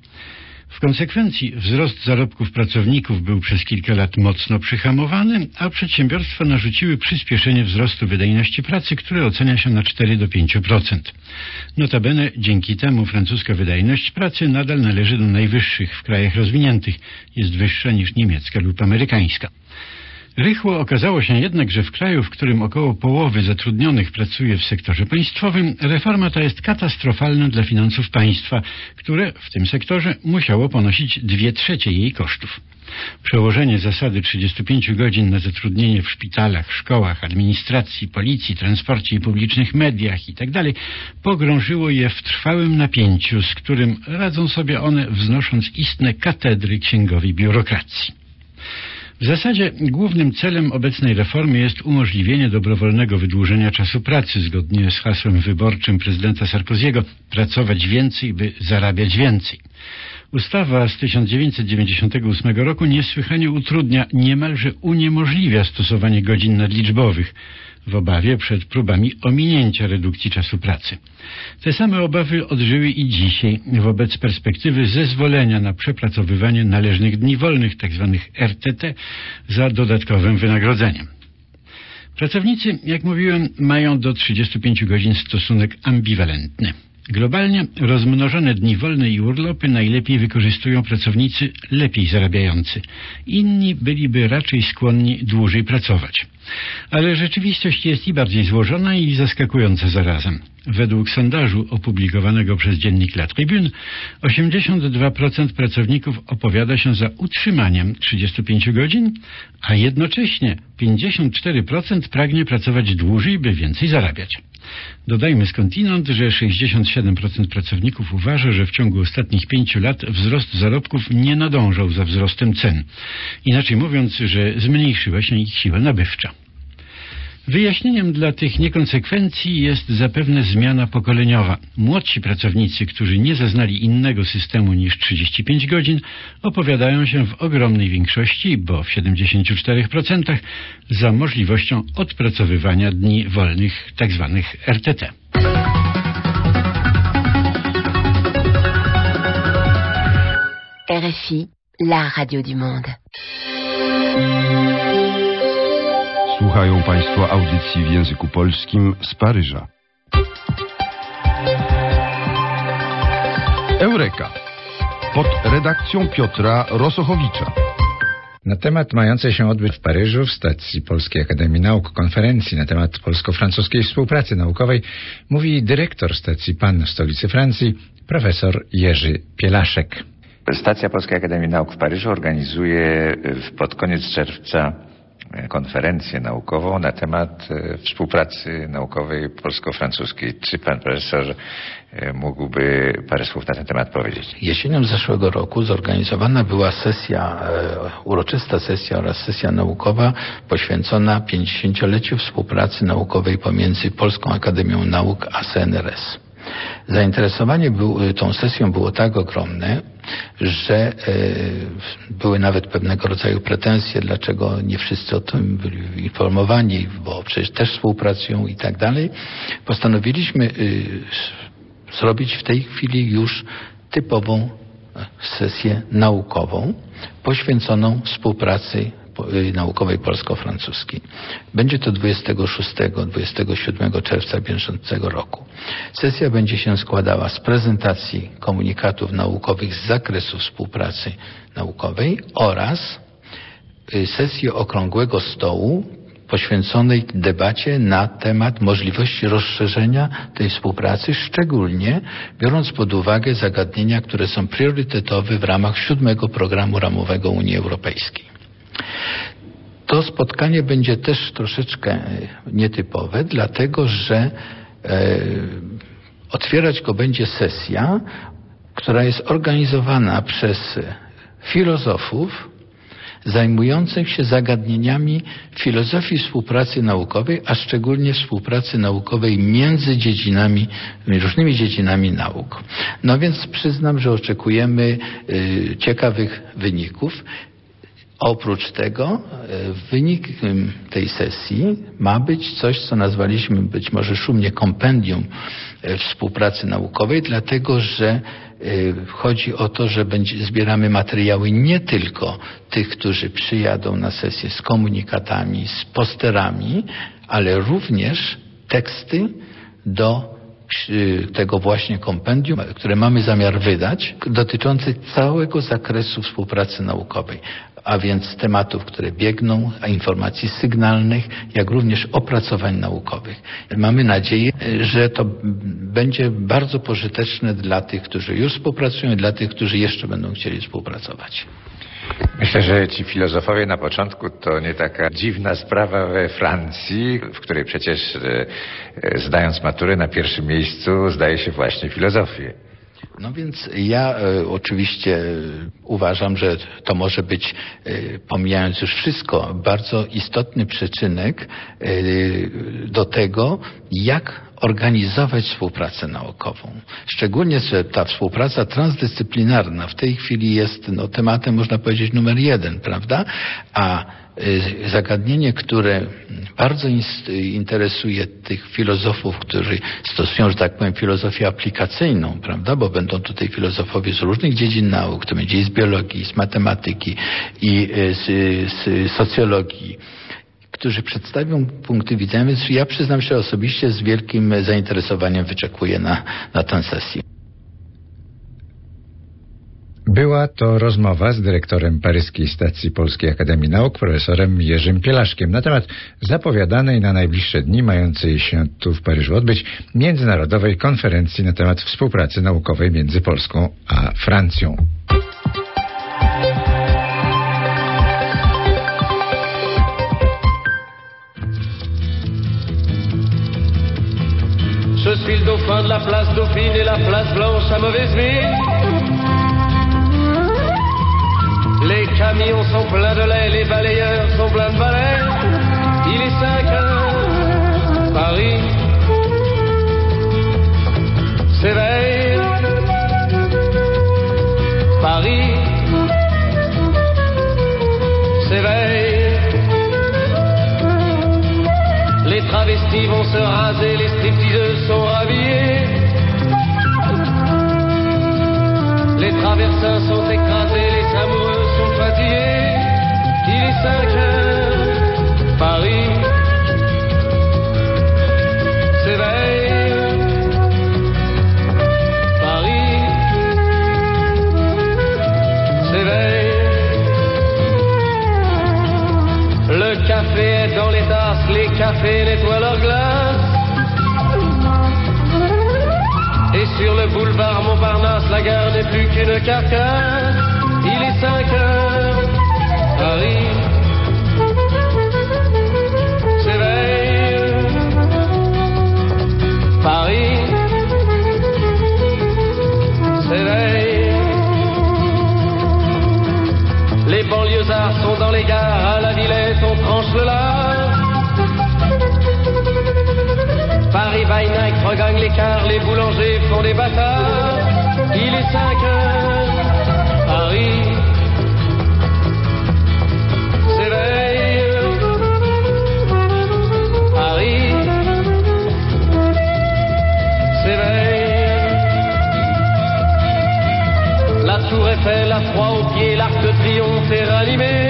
W konsekwencji wzrost zarobków pracowników był przez kilka lat mocno przyhamowany, a przedsiębiorstwa narzuciły przyspieszenie wzrostu wydajności pracy, które ocenia się na 4 do 5%. Notabene dzięki temu francuska wydajność pracy nadal należy do najwyższych w krajach rozwiniętych, jest wyższa niż niemiecka lub amerykańska. Rychło okazało się jednak, że w kraju, w którym około połowy zatrudnionych pracuje w sektorze państwowym, reforma ta jest katastrofalna dla finansów państwa, które w tym sektorze musiało ponosić 2/3 jej kosztów. Przełożenie zasady 35 godzin na zatrudnienie w szpitalach, szkołach, administracji, policji, transporcie i publicznych mediach itd. pogrążyło je w trwałym napięciu, z którym radzą sobie one, wznosząc istne katedry księgowej biurokracji. W zasadzie głównym celem obecnej reformy jest umożliwienie dobrowolnego wydłużenia czasu pracy zgodnie z hasłem wyborczym prezydenta Sarkozy'ego pracować więcej, by zarabiać więcej. Ustawa z 1998 roku niesłychanie utrudnia, niemalże uniemożliwia stosowanie godzin nadliczbowych w obawie przed próbami ominięcia redukcji czasu pracy. Te same obawy odżyły i dzisiaj wobec perspektywy zezwolenia na przepracowywanie należnych dni wolnych, tzw. RTT, za dodatkowym wynagrodzeniem. Pracownicy, jak mówiłem, mają do 35 godzin stosunek ambiwalentny. Globalnie rozmnożone dni wolne i urlopy najlepiej wykorzystują pracownicy lepiej zarabiający. Inni byliby raczej skłonni dłużej pracować. Ale rzeczywistość jest i bardziej złożona i zaskakująca zarazem. Według sondażu opublikowanego przez dziennik La Tribune 82% pracowników opowiada się za utrzymaniem 35 godzin, a jednocześnie 54% pragnie pracować dłużej, by więcej zarabiać. Dodajmy skądinąd, że 67% pracowników uważa, że w ciągu ostatnich 5 lat wzrost zarobków nie nadążał za wzrostem cen. Inaczej mówiąc, że zmniejszyła się ich siła nabywcza. Wyjaśnieniem dla tych niekonsekwencji jest zapewne zmiana pokoleniowa. Młodsi pracownicy, którzy nie zaznali innego systemu niż 35 godzin, opowiadają się w ogromnej większości, bo w 74%, za możliwością odpracowywania dni wolnych, tzw. RTT.
RFI, la radio du monde.
Słuchają Państwo audycji w języku polskim z Paryża. Eureka. Pod redakcją Piotra Rosochowicza.
Na temat mającej się odbyć w Paryżu w stacji Polskiej Akademii Nauk konferencji na temat polsko-francuskiej współpracy naukowej mówi dyrektor stacji PAN w stolicy Francji, profesor Jerzy Pielaszek.
Stacja Polskiej Akademii Nauk w Paryżu organizuje pod koniec czerwca konferencję naukową na temat współpracy naukowej polsko-francuskiej. Czy pan profesor mógłby parę słów na ten temat powiedzieć?
Jesienią zeszłego roku zorganizowana była uroczysta sesja oraz sesja naukowa poświęcona 50-leciu współpracy naukowej pomiędzy Polską Akademią Nauk a CNRS. Zainteresowanie tą sesją było tak ogromne, że były nawet pewnego rodzaju pretensje, dlaczego nie wszyscy o tym byli informowani, bo przecież też współpracują i tak dalej. Postanowiliśmy zrobić w tej chwili już typową sesję naukową poświęconą współpracy naukowej polsko-francuskiej. Będzie to 26-27 czerwca bieżącego roku. Sesja będzie się składała z prezentacji komunikatów naukowych z zakresu współpracy naukowej oraz sesję okrągłego stołu poświęconej debacie na temat możliwości rozszerzenia tej współpracy, szczególnie biorąc pod uwagę zagadnienia, które są priorytetowe w ramach 7. programu ramowego Unii Europejskiej. To spotkanie będzie też troszeczkę nietypowe, dlatego że otwierać go będzie sesja, która jest organizowana przez filozofów zajmujących się zagadnieniami filozofii współpracy naukowej, a szczególnie współpracy naukowej między różnymi dziedzinami nauk. No więc przyznam, że oczekujemy ciekawych wyników. Oprócz tego wynikiem tej sesji ma być coś, co nazwaliśmy być może szumnie kompendium współpracy naukowej, dlatego że chodzi o to, że zbieramy materiały nie tylko tych, którzy przyjadą na sesję z komunikatami, z posterami, ale również teksty do tego właśnie kompendium, które mamy zamiar wydać, dotyczące całego zakresu współpracy naukowej, a więc tematów, które biegną, a informacji sygnalnych, jak również opracowań naukowych. Mamy nadzieję, że to będzie bardzo pożyteczne dla tych, którzy już współpracują i dla tych, którzy jeszcze będą chcieli współpracować.
Myślę, że ci filozofowie na początku to nie taka dziwna sprawa we Francji, w której przecież zdając maturę na pierwszym miejscu zdaje się właśnie filozofię.
No więc ja oczywiście uważam, że to może być, pomijając już wszystko, bardzo istotny przyczynek do tego, jak organizować współpracę naukową. Szczególnie, że ta współpraca transdyscyplinarna w tej chwili jest tematem, można powiedzieć, numer 1, prawda? A zagadnienie, które bardzo interesuje tych filozofów, którzy stosują, że tak powiem, filozofię aplikacyjną, prawda? Bo będą tutaj filozofowie z różnych dziedzin nauk, to będzie i z biologii, i z matematyki, i z socjologii, którzy przedstawią punkty widzenia, więc ja przyznam się osobiście z wielkim zainteresowaniem wyczekuję na tę sesję.
Była to rozmowa z dyrektorem paryskiej stacji Polskiej Akademii Nauk, profesorem Jerzym Pielaszkiem, na temat zapowiadanej na najbliższe dni, mającej się tu w Paryżu odbyć, międzynarodowej konferencji na temat współpracy naukowej między Polską a Francją.
Je suis le dauphin de la place Dauphine et la place Blanche à mauvaise mine. Les camions sont pleins de lait, les balayeurs sont pleins de balais. Il est 5 heures, Paris s'éveille. Paris s'éveille. Les travestis vont se raser, les stripteaseuses sont rhabillées. Les traversins sont écrasés, les amoureux sont fatigués. Il est 5 heures, Paris s'éveille. Paris s'éveille. Le café est dans les tasses, les cafés nettoient leurs glaces. Et sur le boulevard Montparnasse, la gare n'est plus qu'une carcasse. Il est 5 heures, Paris s'éveille. Paris s'éveille. Les banlieusards sont dans les gares, à la Villette on tranche le lard. Paris by night regagne l'écart, les boulangers font des bâtards. Il est 5 heures, Paris s'éveille. Paris s'éveille. La tour Eiffel a froid aux pieds, l'Arc de Triomphe est ranimé.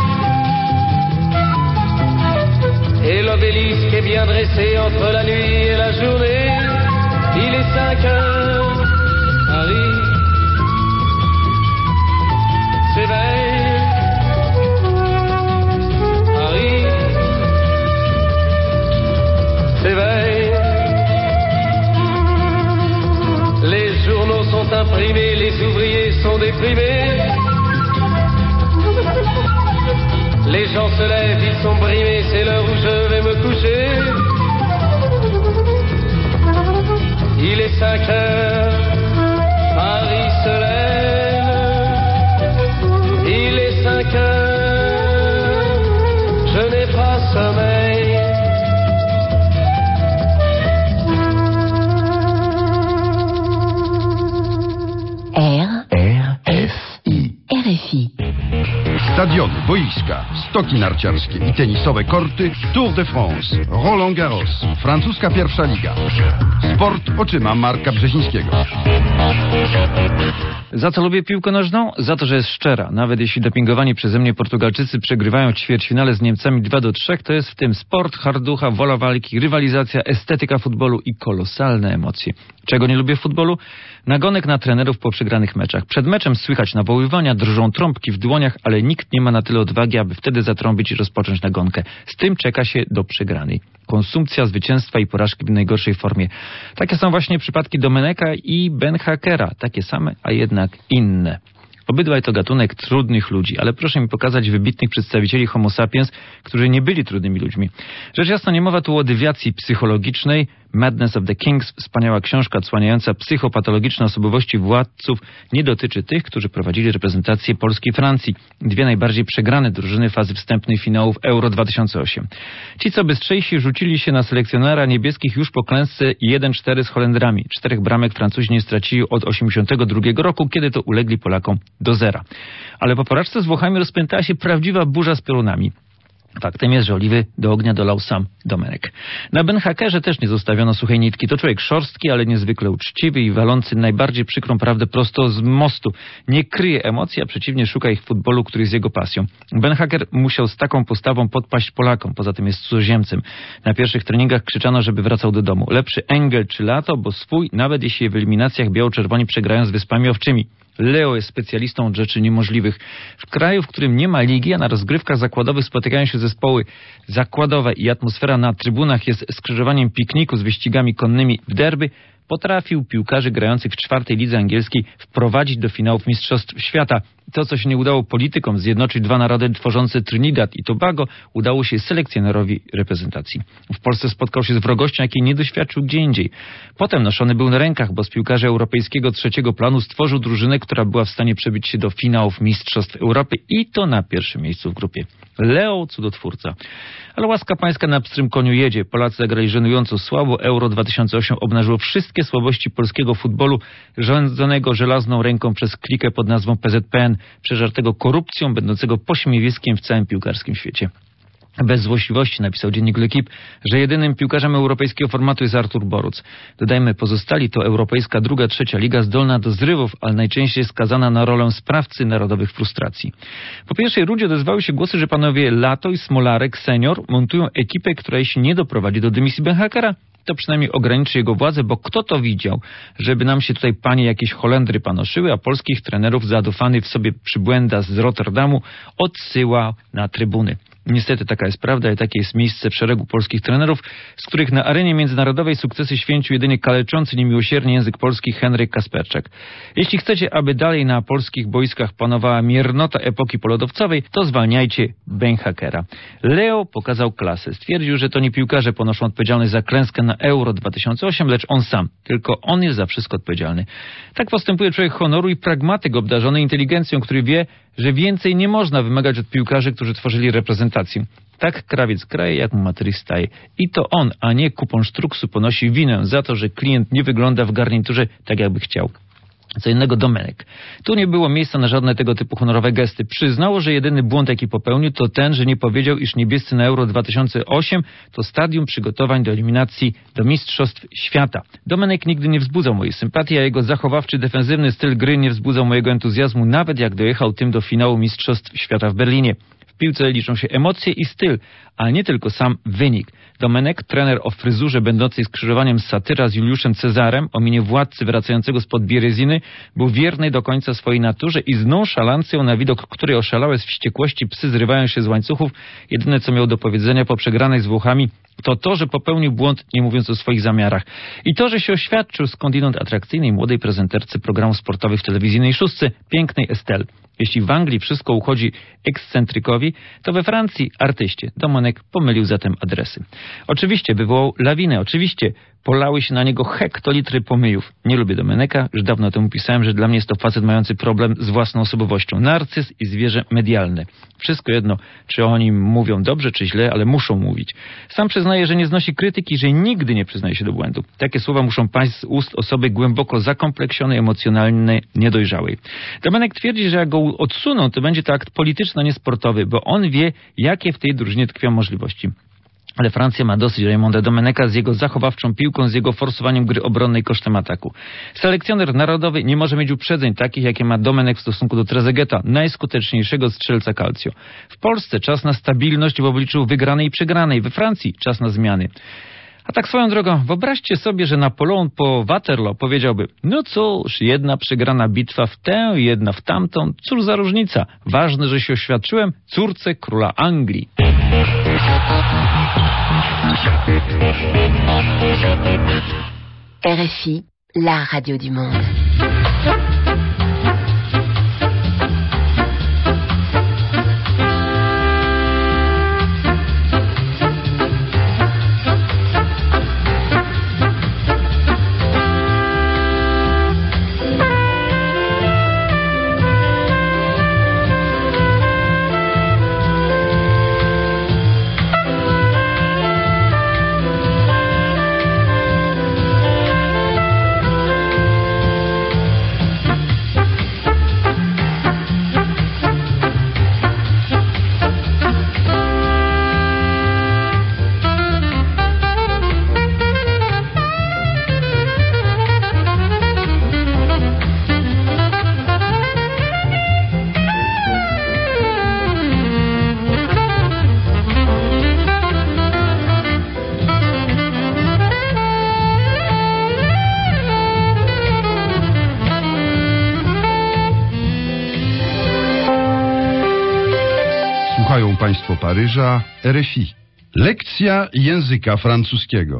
Et l'obélisque est bien dressé entre la nuit et la journée. Il est 5 heures, Paris s'éveille. déprimés. Les gens se lèvent, ils sont brimés, c'est l'heure où je vais me coucher. Il est 5 heures, Paris se lève. Il est 5 heures, je n'ai pas sommeil.
RFI.
Stadiony, boiska, stoki narciarskie i tenisowe korty, Tour de France, Roland Garros, francuska pierwsza liga. Sport oczyma Marka Brzezińskiego.
Za co lubię piłkę nożną? Za to, że jest szczera. Nawet jeśli dopingowani przeze mnie Portugalczycy przegrywają w ćwierćfinale z Niemcami 2-3, to jest w tym sport, harducha, wola walki, rywalizacja, estetyka futbolu i kolosalne emocje. Czego nie lubię w futbolu? Nagonek na trenerów po przegranych meczach. Przed meczem słychać nawoływania, drżą trąbki w dłoniach, ale nikt nie ma na tyle odwagi, aby wtedy zatrąbić i rozpocząć nagonkę. Z tym czeka się do przegranej. Konsumpcja zwycięstwa i porażki w najgorszej formie. Takie są właśnie przypadki Domeneka i Ben Hackera. Takie same, a jednak inne. Obydwaj to gatunek trudnych ludzi, ale proszę mi pokazać wybitnych przedstawicieli Homo sapiens, którzy nie byli trudnymi ludźmi. Rzecz jasna, nie mowa tu o dewiacji psychologicznej. Madness of the Kings, wspaniała książka odsłaniająca psychopatologiczne osobowości władców, nie dotyczy tych, którzy prowadzili reprezentację Polski i Francji. Dwie najbardziej przegrane drużyny fazy wstępnej finałów Euro 2008. Ci, co bystrzejsi, rzucili się na selekcjonera niebieskich już po klęsce 1-4 z Holendrami. 4 bramek Francuzi nie stracili od 1982 roku, kiedy to ulegli Polakom do 0. Ale po porażce z Włochami rozpętała się prawdziwa burza z piorunami. Faktem jest, że oliwy do ognia dolał sam Domenek. Na Ben Hackerze też nie zostawiono suchej nitki. To człowiek szorstki, ale niezwykle uczciwy i walący najbardziej przykrą prawdę prosto z mostu. Nie kryje emocji, a przeciwnie szuka ich w futbolu, który jest jego pasją. Ben Hacker musiał z taką postawą podpaść Polakom. Poza tym jest cudzoziemcem. Na pierwszych treningach krzyczano, żeby wracał do domu. Lepszy Engel czy Lato, bo swój, nawet jeśli w eliminacjach biało-czerwoni przegrają z Wyspami Owczymi. Leo jest specjalistą od rzeczy niemożliwych. W kraju, w którym nie ma ligi, a na rozgrywkach zakładowych spotykają się zespoły zakładowe i atmosfera na trybunach jest skrzyżowaniem pikniku z wyścigami konnymi w derby, potrafił piłkarzy grających w 4. lidze angielskiej wprowadzić do finałów Mistrzostw Świata. To, co się nie udało politykom zjednoczyć dwa narody tworzące Trinidad i Tobago, udało się selekcjonerowi reprezentacji. W Polsce spotkał się z wrogością, jakiej nie doświadczył gdzie indziej. Potem noszony był na rękach, bo z piłkarzy europejskiego 3. planu stworzył drużynę, która była w stanie przebić się do finałów Mistrzostw Europy i to na pierwszym miejscu w grupie. Leo, cudotwórca. Ale łaska pańska na pstrym koniu jedzie. Polacy zagrali żenująco słabo. Euro 2008 obnażyło wszystkie słabości polskiego futbolu, rządzonego żelazną ręką przez klikę pod nazwą PZPN, przeżartego korupcją, będącego pośmiewiskiem w całym piłkarskim świecie. Bez złośliwości napisał dziennik L'Equipe, że jedynym piłkarzem europejskiego formatu jest Artur Boruc. Dodajmy, pozostali to europejska 2., 3. liga zdolna do zrywów, ale najczęściej skazana na rolę sprawcy narodowych frustracji. Po pierwszej rundzie odezwały się głosy, że panowie Lato i Smolarek senior montują ekipę, która jeśli nie doprowadzi do dymisji Ben Hackera, to przynajmniej ograniczy jego władzę, bo kto to widział, żeby nam się tutaj panie jakieś Holendry panoszyły, a polskich trenerów zadufany w sobie przybłęda z Rotterdamu odsyła na trybuny. Niestety taka jest prawda i takie jest miejsce w szeregu polskich trenerów, z których na arenie międzynarodowej sukcesy święcił jedynie kaleczący niemiłosiernie język polski Henryk Kasperczak. Jeśli chcecie, aby dalej na polskich boiskach panowała miernota epoki polodowcowej, to zwalniajcie Ben Hackera. Leo pokazał klasę. Stwierdził, że to nie piłkarze ponoszą odpowiedzialność za klęskę na Euro 2008, lecz on sam. Tylko on jest za wszystko odpowiedzialny. Tak postępuje człowiek honoru i pragmatyk obdarzony inteligencją, który wie, że więcej nie można wymagać od piłkarzy, którzy tworzyli reprezentację. Tak krawiec kraje, jak mu Matryś staje. I to on, a nie kupon Sztruksu ponosi winę za to, że klient nie wygląda w garniturze tak, jakby chciał. Co innego Domenek. Tu nie było miejsca na żadne tego typu honorowe gesty. Przyznało, że jedyny błąd, jaki popełnił, to ten, że nie powiedział, iż niebiescy na Euro 2008 to stadium przygotowań do eliminacji do Mistrzostw Świata. Domenek nigdy nie wzbudzał mojej sympatii, a jego zachowawczy, defensywny styl gry nie wzbudzał mojego entuzjazmu, nawet jak dojechał tym do finału Mistrzostw Świata w Berlinie. W piłce liczą się emocje i styl, a nie tylko sam wynik. Domenek, trener o fryzurze będącej skrzyżowaniem satyra z Juliuszem Cezarem, o minie władcy wracającego spod Biereziny, był wierny do końca swojej naturze i z nonszalancją, na widok której oszalałe z wściekłości psy zrywają się z łańcuchów, jedyne co miał do powiedzenia po przegranej z Włochami, To, że popełnił błąd, nie mówiąc o swoich zamiarach. I to, że się oświadczył skądinąd atrakcyjnej młodej prezenterce programów sportowych w telewizyjnej szóstce, pięknej Estelle. Jeśli w Anglii wszystko uchodzi ekscentrykowi, to we Francji artyście. Domenek pomylił zatem adresy. Oczywiście wywołał lawinę, oczywiście polały się na niego hektolitry pomyjów. Nie lubię Domeneka, już dawno temu pisałem, że dla mnie jest to facet mający problem z własną osobowością. Narcyz i zwierzę medialne. Wszystko jedno, czy o nim mówią dobrze, czy źle, ale muszą mówić. Sam przyznaje, że nie znosi krytyki, że nigdy nie przyznaje się do błędu. Takie słowa muszą paść z ust osoby głęboko zakompleksionej, emocjonalnej, niedojrzałej. Domenek twierdzi, że jak go odsuną, to będzie to akt polityczny, a nie sportowy, bo on wie, jakie w tej drużynie tkwią możliwości. Ale Francja ma dosyć Raymonda Domeneka z jego zachowawczą piłką, z jego forsowaniem gry obronnej kosztem ataku. Selekcjoner narodowy nie może mieć uprzedzeń takich, jakie ma Domenek w stosunku do Trezegueta, najskuteczniejszego strzelca Calcio. W Polsce czas na stabilność w obliczu wygranej i przegranej. We Francji czas na zmiany. A tak swoją drogą, wyobraźcie sobie, że Napoleon po Waterloo powiedziałby: no cóż, jedna przegrana bitwa w tę, jedna w tamtą, cóż za różnica. Ważne, że się oświadczyłem córce króla Anglii.
RFI, la radio du monde.
Słuchają Państwo Paryża, RFI. Lekcja języka francuskiego.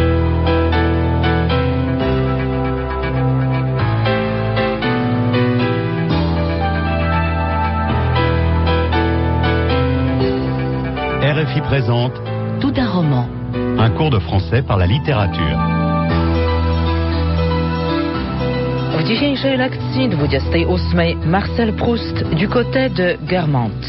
RFI présente
Tout d'un roman.
Un cours de français par la littérature.
W dzisiejszej lekcji 28 Marcel Proust du côté de Guermantes.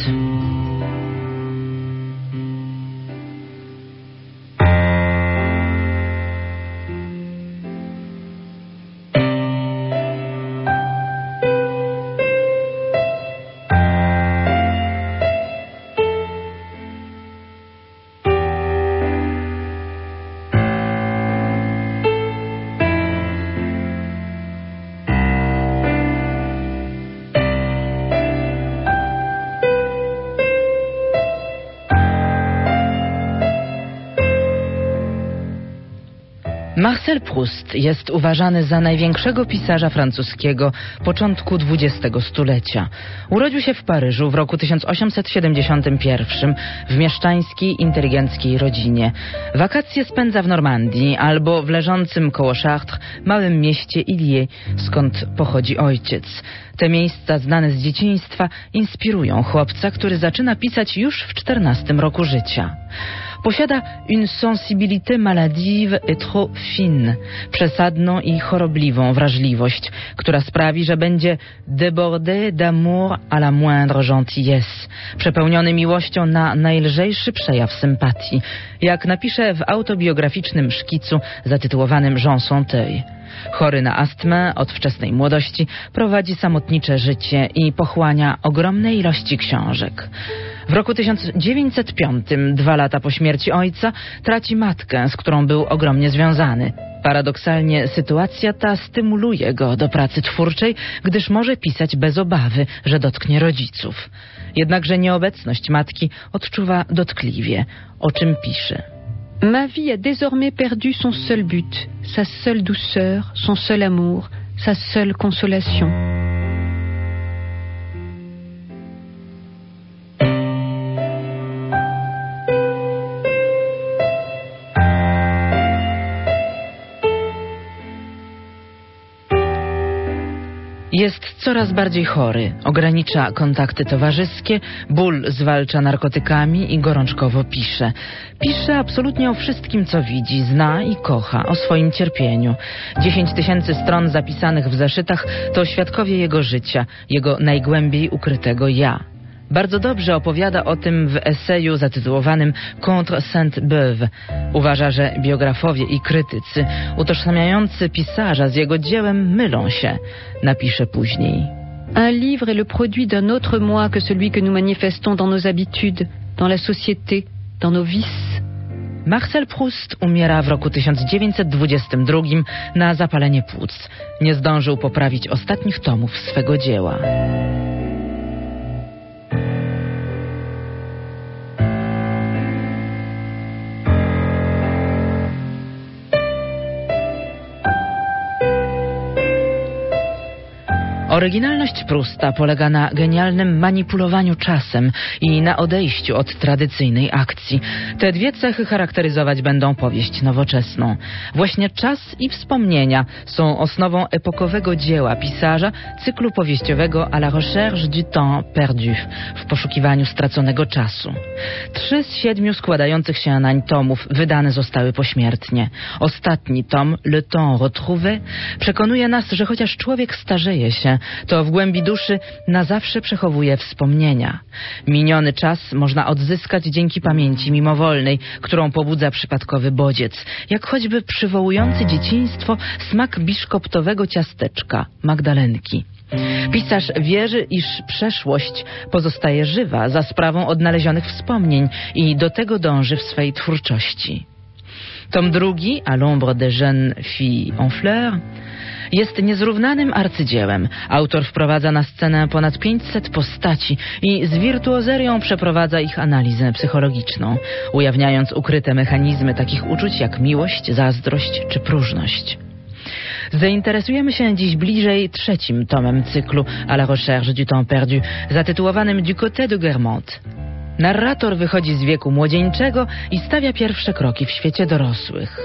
Marcel Proust jest uważany za największego pisarza francuskiego początku XX stulecia. Urodził się w Paryżu w roku 1871 w mieszczańskiej, inteligenckiej rodzinie. Wakacje spędza w Normandii albo w leżącym koło Chartres małym mieście Illiers, skąd pochodzi ojciec. Te miejsca znane z dzieciństwa inspirują chłopca, który zaczyna pisać już w 14 roku życia. Posiada une sensibilité maladive et trop fine, przesadną i chorobliwą wrażliwość, która sprawi, że będzie débordé d'amour à la moindre gentillesse, przepełniony miłością na najlżejszy przejaw sympatii, jak napisze w autobiograficznym szkicu zatytułowanym Jean Santeuil. Chory na astmę od wczesnej młodości prowadzi samotnicze życie i pochłania ogromne ilości książek. W roku 1905, 2 lata po śmierci ojca, traci matkę, z którą był ogromnie związany. Paradoksalnie sytuacja ta stymuluje go do pracy twórczej, gdyż może pisać bez obawy, że dotknie rodziców. Jednakże nieobecność matki odczuwa dotkliwie, o czym pisze.
Ma vie a désormais perdu son seul but, sa seule douceur, son seul amour, sa seule consolation.
Jest coraz bardziej chory, ogranicza kontakty towarzyskie, ból zwalcza narkotykami i gorączkowo pisze. Pisze absolutnie o wszystkim, co widzi, zna i kocha, o swoim cierpieniu. 10 000 stron zapisanych w zeszytach to świadkowie jego życia, jego najgłębiej ukrytego ja. Bardzo dobrze opowiada o tym w eseju zatytułowanym Contre Sainte-Beuve. Uważa, że biografowie i krytycy utożsamiający pisarza z jego dziełem mylą się. Napisze później.
Un livre est le produit d'un autre moi que celui que nous manifestons dans nos habitudes, dans la société, dans nos vices.
Marcel Proust umiera w roku 1922 na zapalenie płuc. Nie zdążył poprawić ostatnich tomów swego dzieła. Oryginalność Prousta polega na genialnym manipulowaniu czasem i na odejściu od tradycyjnej akcji. Te dwie cechy charakteryzować będą powieść nowoczesną. Właśnie czas i wspomnienia są osnową epokowego dzieła pisarza, cyklu powieściowego à la recherche du temps perdu, w poszukiwaniu straconego czasu. 3 z 7 składających się nań tomów wydane zostały pośmiertnie. Ostatni tom, Le temps retrouvé, przekonuje nas, że chociaż człowiek starzeje się, to w głębi duszy na zawsze przechowuje wspomnienia. Miniony czas można odzyskać dzięki pamięci mimowolnej, którą pobudza przypadkowy bodziec, jak choćby przywołujący dzieciństwo smak biszkoptowego ciasteczka, Magdalenki. Pisarz wierzy, iż przeszłość pozostaje żywa za sprawą odnalezionych wspomnień i do tego dąży w swej twórczości. Tom drugi, À l'ombre des jeunes filles en fleurs, jest niezrównanym arcydziełem. Autor wprowadza na scenę ponad 500 postaci i z wirtuozerią przeprowadza ich analizę psychologiczną, ujawniając ukryte mechanizmy takich uczuć jak miłość, zazdrość czy próżność. Zainteresujemy się dziś bliżej 3. tomem cyklu À la recherche du temps perdu, zatytułowanym Du côté de Guermantes. Narrator wychodzi z wieku młodzieńczego i stawia pierwsze kroki w świecie dorosłych.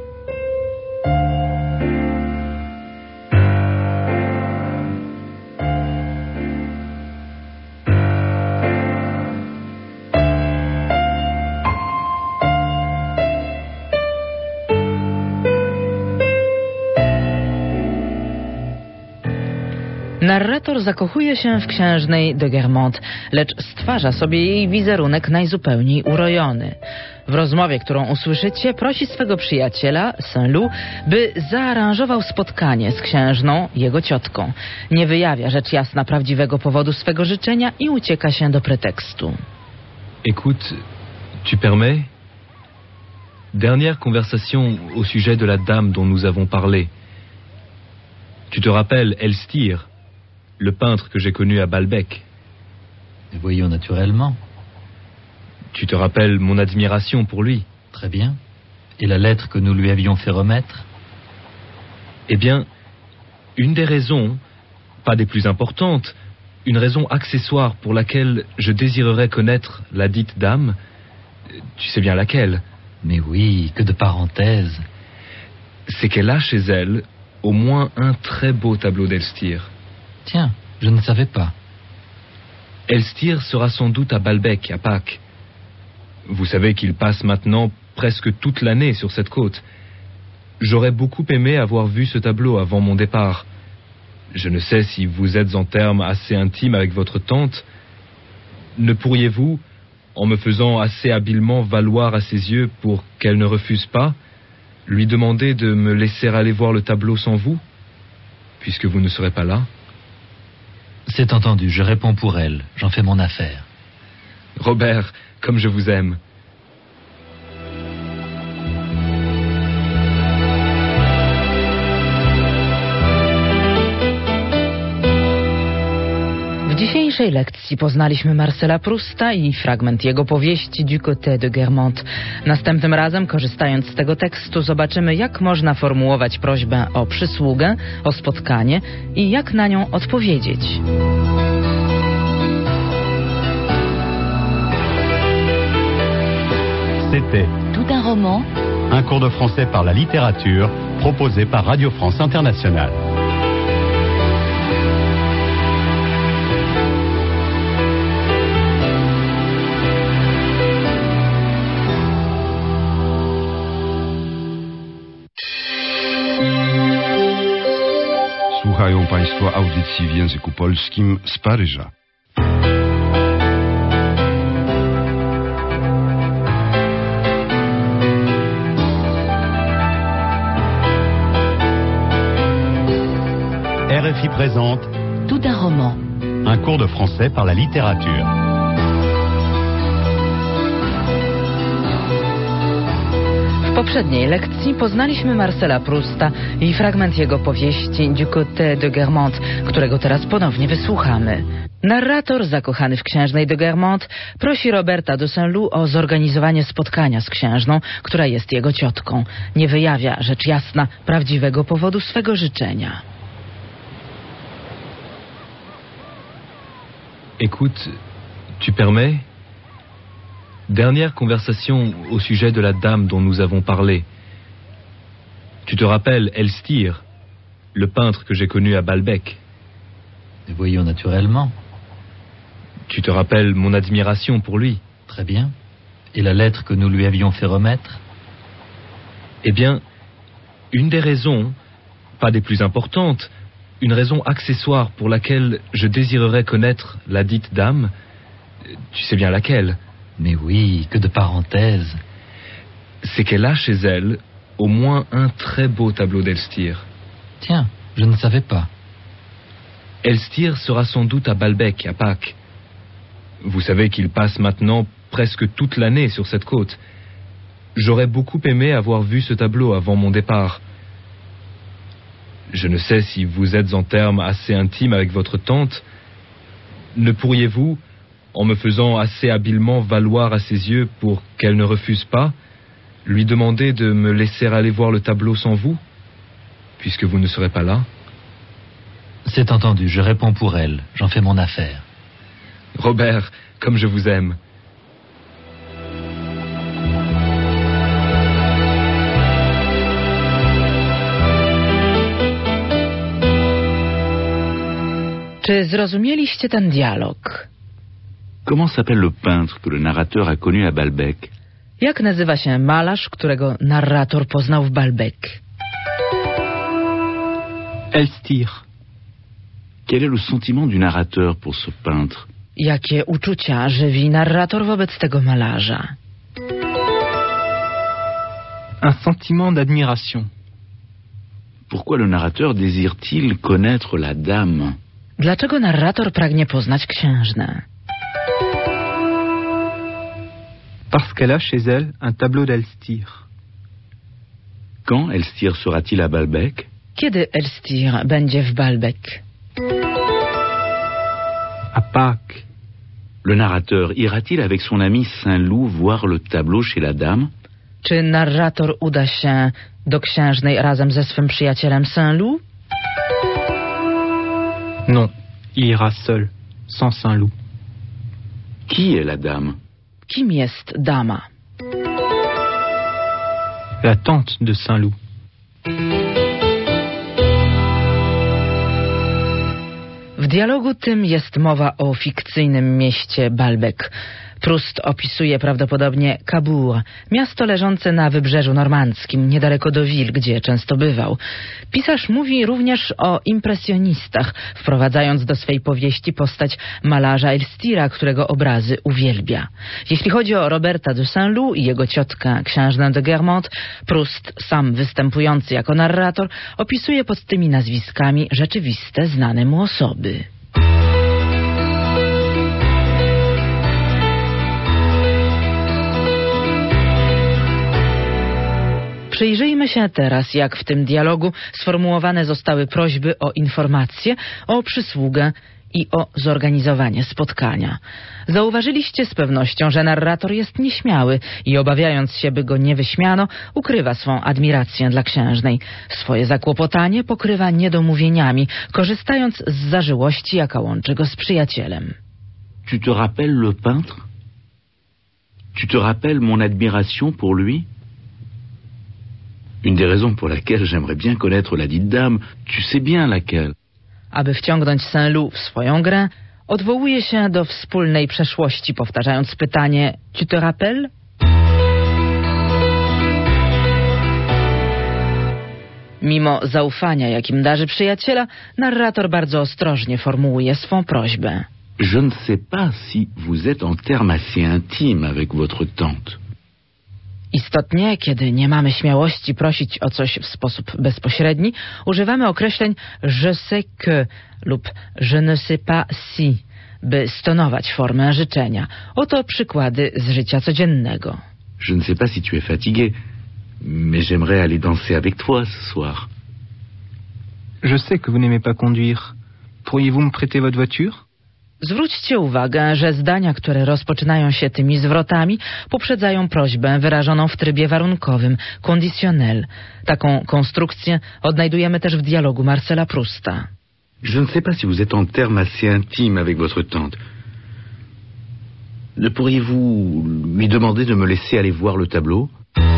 Narrator zakochuje się w księżnej de Guermantes, lecz stwarza sobie jej wizerunek najzupełniej urojony. W rozmowie, którą usłyszycie, prosi swego przyjaciela, Saint-Loup, by zaaranżował spotkanie z księżną, jego ciotką. Nie wyjawia rzecz jasna prawdziwego powodu swego życzenia i ucieka się do pretekstu.
Écoute, tu permets? Dernière conversation au sujet de la dame dont nous avons parlé. Tu te rappelles Elstir, le peintre que j'ai connu à Balbec?
Voyons naturellement.
Tu te rappelles mon admiration pour lui?
Très bien. Et la lettre que nous lui avions fait remettre?
Eh bien, une des raisons, pas des plus importantes, une raison accessoire pour laquelle je désirerais connaître la dite dame, tu sais bien laquelle?
Mais oui, que de parenthèses.
C'est qu'elle a chez elle au moins un très beau tableau d'Elstir.
Tiens, je ne savais pas.
Elstir sera sans doute à Balbec, à Pâques. Vous savez qu'il passe maintenant presque toute l'année sur cette côte. J'aurais beaucoup aimé avoir vu ce tableau avant mon départ. Je ne sais si vous êtes en termes assez intimes avec votre tante. Ne pourriez-vous, en me faisant assez habilement valoir à ses yeux pour qu'elle ne refuse pas, lui demander de me laisser aller voir le tableau sans vous, puisque vous ne serez pas là?
C'est entendu, je réponds pour elle. J'en fais mon affaire.
Robert, comme je vous aime.
W dzisiejszej lekcji poznaliśmy Marcela Prousta i fragment jego powieści Du côté de Guermantes. Następnym razem, korzystając z tego tekstu, zobaczymy, jak można formułować prośbę o przysługę, o spotkanie i jak na nią odpowiedzieć.
C'était
Tout un roman.
un cours de français par la littérature proposé par Radio France Internationale.
Słuchają Państwo audycji w języku polskim z Paryża.
RFI présente
Tout d'un roman.
Un cours de français par la littérature.
W poprzedniej lekcji poznaliśmy Marcela Prousta i fragment jego powieści Du côté de Guermantes, którego teraz ponownie wysłuchamy. Narrator, zakochany w księżnej de Guermantes, prosi Roberta de Saint-Loup o zorganizowanie spotkania z księżną, która jest jego ciotką. Nie wyjawia, rzecz jasna, prawdziwego powodu swego życzenia.
Écoute, tu permets? Dernière conversation au sujet de la dame dont nous avons parlé. Tu te rappelles Elstir, le peintre que j'ai connu à Balbec?
Voyons naturellement.
Tu te rappelles mon admiration pour lui?
Très bien. Et la lettre que nous lui avions fait remettre?
Eh bien, une des raisons, pas des plus importantes, une raison accessoire pour laquelle je désirerais connaître la dite dame, tu sais bien laquelle?
Mais oui, que de parenthèses.
C'est qu'elle a chez elle au moins un très beau tableau d'Elstir.
Tiens, je ne savais pas.
Elstir sera sans doute à Balbec, à Pâques. Vous savez qu'il passe maintenant presque toute l'année sur cette côte. J'aurais beaucoup aimé avoir vu ce tableau avant mon départ. Je ne sais si vous êtes en termes assez intimes avec votre tante. Ne pourriez-vous, en me faisant assez habilement valoir à ses yeux pour qu'elle ne refuse pas, lui demander de me laisser aller voir le tableau sans vous, puisque vous ne serez pas là?
C'est entendu, je réponds pour elle. J'en fais mon affaire.
Robert, comme je vous aime.
Czy zrozumieliście ten dialog?
Comment s'appelle le peintre que le narrateur a connu à Balbec?
Jak nazywa się malarz, którego narrator poznał w Balbec?
Elstir. Quel est le sentiment du narrateur pour ce peintre?
Jakie uczucia żywi narrator wobec tego malarza?
Un sentiment d'admiration.
Pourquoi le narrateur désire-t-il connaître la dame?
Dlaczego narrator pragnie poznać księżnę?
Parce qu'elle a chez elle un tableau d'Elstir.
Quand Elstir sera-t-il à Balbec?
Kiedy Elstir będzie w Balbec?
À Pâques.
Le narrateur ira-t-il avec son ami Saint-Loup voir le tableau chez la dame?
Czy narrator uda się do księżnej razem ze swym przyjacielem Saint-Loup?
Non, il ira seul, sans Saint-Loup.
Qui est la dame?
Kim jest dama?
La tante de Saint-Loup.
W dialogu tym jest mowa o fikcyjnym mieście Balbec. Proust opisuje prawdopodobnie Cabourg, miasto leżące na wybrzeżu normandzkim, niedaleko Deauville, gdzie często bywał. Pisarz mówi również o impresjonistach, wprowadzając do swej powieści postać malarza Elstira, którego obrazy uwielbia. Jeśli chodzi o Roberta de Saint-Loup i jego ciotkę, księżnę de Guermantes, Proust, sam występujący jako narrator, opisuje pod tymi nazwiskami rzeczywiste, znane mu osoby. Przyjrzyjmy się teraz, jak w tym dialogu sformułowane zostały prośby o informacje, o przysługę i o zorganizowanie spotkania. Zauważyliście z pewnością, że narrator jest nieśmiały i obawiając się, by go nie wyśmiano, ukrywa swą admirację dla księżnej. Swoje zakłopotanie pokrywa niedomówieniami, korzystając z zażyłości, jaka łączy go z przyjacielem.
Tu te rappelles le peintre? Tu te rappelles mon admiration pour lui? Une des raisons pour laquelle j'aimerais bien connaître la dite dame, tu sais bien laquelle.
Aby wciągnąć Saint-Loup w swoją grę, odwołuje się do wspólnej przeszłości, powtarzając pytanie Tu te rappelles? Mimo zaufania, jakim darzy przyjaciela, narrator bardzo ostrożnie formułuje swą prośbę.
Je ne sais pas si vous êtes en termes assez intimes avec votre tante.
Istotnie, kiedy nie mamy śmiałości prosić o coś w sposób bezpośredni, używamy określeń je sais que lub je ne sais pas si, by stonować formę życzenia. Oto przykłady z życia codziennego.
Je ne sais pas si tu es fatigué, mais j'aimerais aller danser avec toi ce soir.
Je sais que vous n'aimez pas conduire. Pourriez-vous me prêter votre voiture?
Zwróćcie uwagę, że zdania, które rozpoczynają się tymi zwrotami, poprzedzają prośbę wyrażoną w trybie warunkowym, conditionnel. Taką konstrukcję odnajdujemy też w dialogu Marcela Prousta.
Je ne sais pas si vous êtes en termes assez intimes avec votre tante. Ne pourriez-vous lui demander de me laisser aller voir le tableau?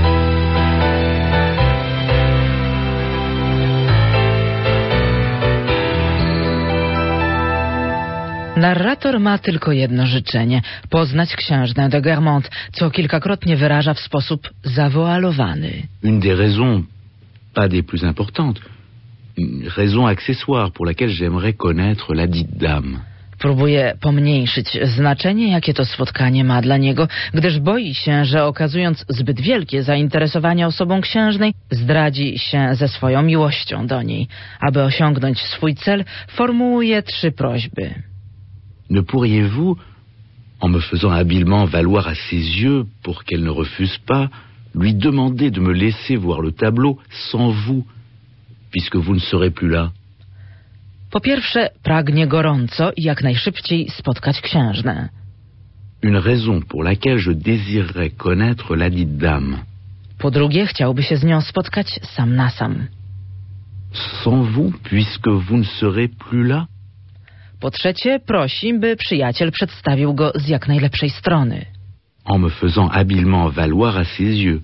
Narrator ma tylko jedno życzenie – poznać księżnę de Guermantes, co kilkakrotnie wyraża w sposób zawoalowany.
Une des raisons, pas des plus importantes, une raison accessoire pour laquelle j'aimerais connaître la dite dame.
Próbuje pomniejszyć znaczenie, jakie to spotkanie ma dla niego, gdyż boi się, że okazując zbyt wielkie zainteresowanie osobą księżnej, zdradzi się ze swoją miłością do niej. Aby osiągnąć swój cel, formułuje 3 prośby.
Ne pourriez-vous, en me faisant habilement valoir à ses yeux pour qu'elle ne refuse pas, lui demander de me laisser voir le tableau sans vous, puisque vous ne serez plus là?
Po pierwsze, pragnie gorąco i jak najszybciej spotkać księżnę.
Une raison pour laquelle je désirerais connaître la dite dame.
Po drugie, chciałby się z nią spotkać sam na sam.
Sans vous, puisque vous ne serez plus là?
Po trzecie, prosi, by przyjaciel przedstawił go z jak najlepszej strony.
En me faisant habilement valoir à ses yeux.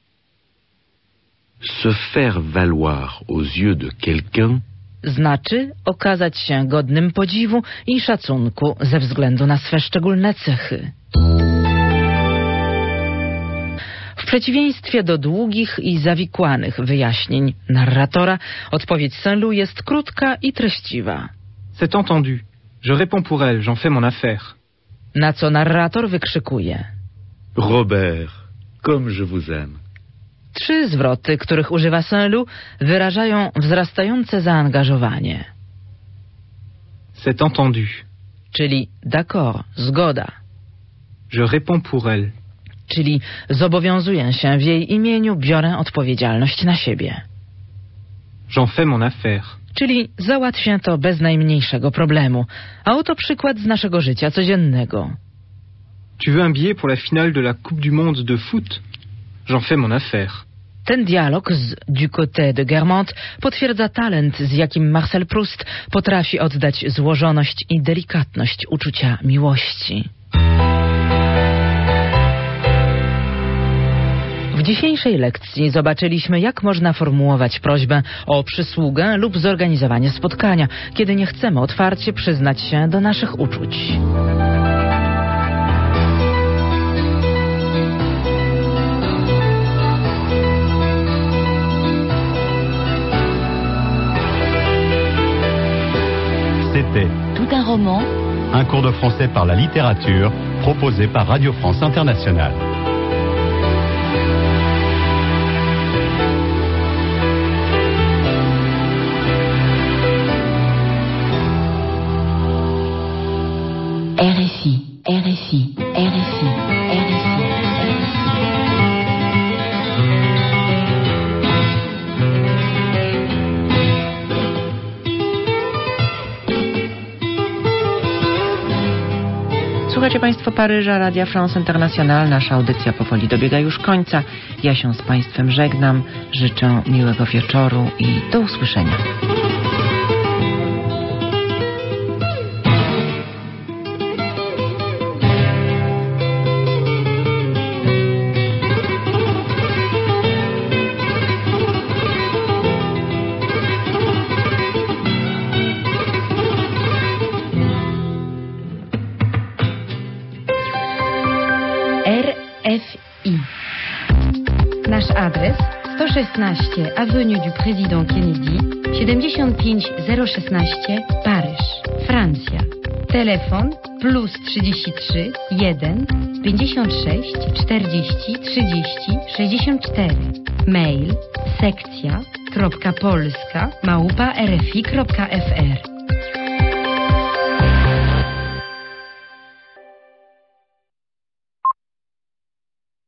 Se faire valoir aux yeux de quelqu'un
znaczy okazać się godnym podziwu i szacunku ze względu na swe szczególne cechy. W przeciwieństwie do długich i zawikłanych wyjaśnień narratora, odpowiedź Saint-Loup jest krótka i treściwa.
C'est entendu. Je réponds pour elle, j'en fais mon affaire.
Na co narrator wykrzykuje:
Robert, comme je vous aime.
3 zwroty, których używa Saint-Loup, wyrażają wzrastające zaangażowanie.
C'est entendu.
Czyli d'accord, zgoda.
Je réponds pour elle.
Czyli zobowiązuję się w jej imieniu, biorę odpowiedzialność na siebie.
J'en fais mon affaire.
Czyli załatwię to bez najmniejszego problemu. A oto przykład z naszego życia codziennego.
Tu veux un billet pour la finale de la Coupe du Monde de foot? J'en fais mon affaire.
Ten dialog z Du côté de Guermantes potwierdza talent, z jakim Marcel Proust potrafi oddać złożoność i delikatność uczucia miłości. W dzisiejszej lekcji zobaczyliśmy, jak można formułować prośbę o przysługę lub zorganizowanie spotkania, kiedy nie chcemy otwarcie przyznać się do naszych uczuć.
C'était
Tout un roman.
Un cours de français par la littérature proposé par Radio France Internationale.
RFI, RFI, RFI, RFI,
Słuchacie Państwo Paryża, Radia France Internationale. Nasza audycja powoli dobiega już końca. Ja się z Państwem żegnam. Życzę miłego wieczoru i do usłyszenia.
RFI. Nasz adres 116 Avenue du Président Kennedy, 75016 Paryż, Francja. Telefon +33 1 56 40 30 64. Mail sekcja.polska@rfi.fr.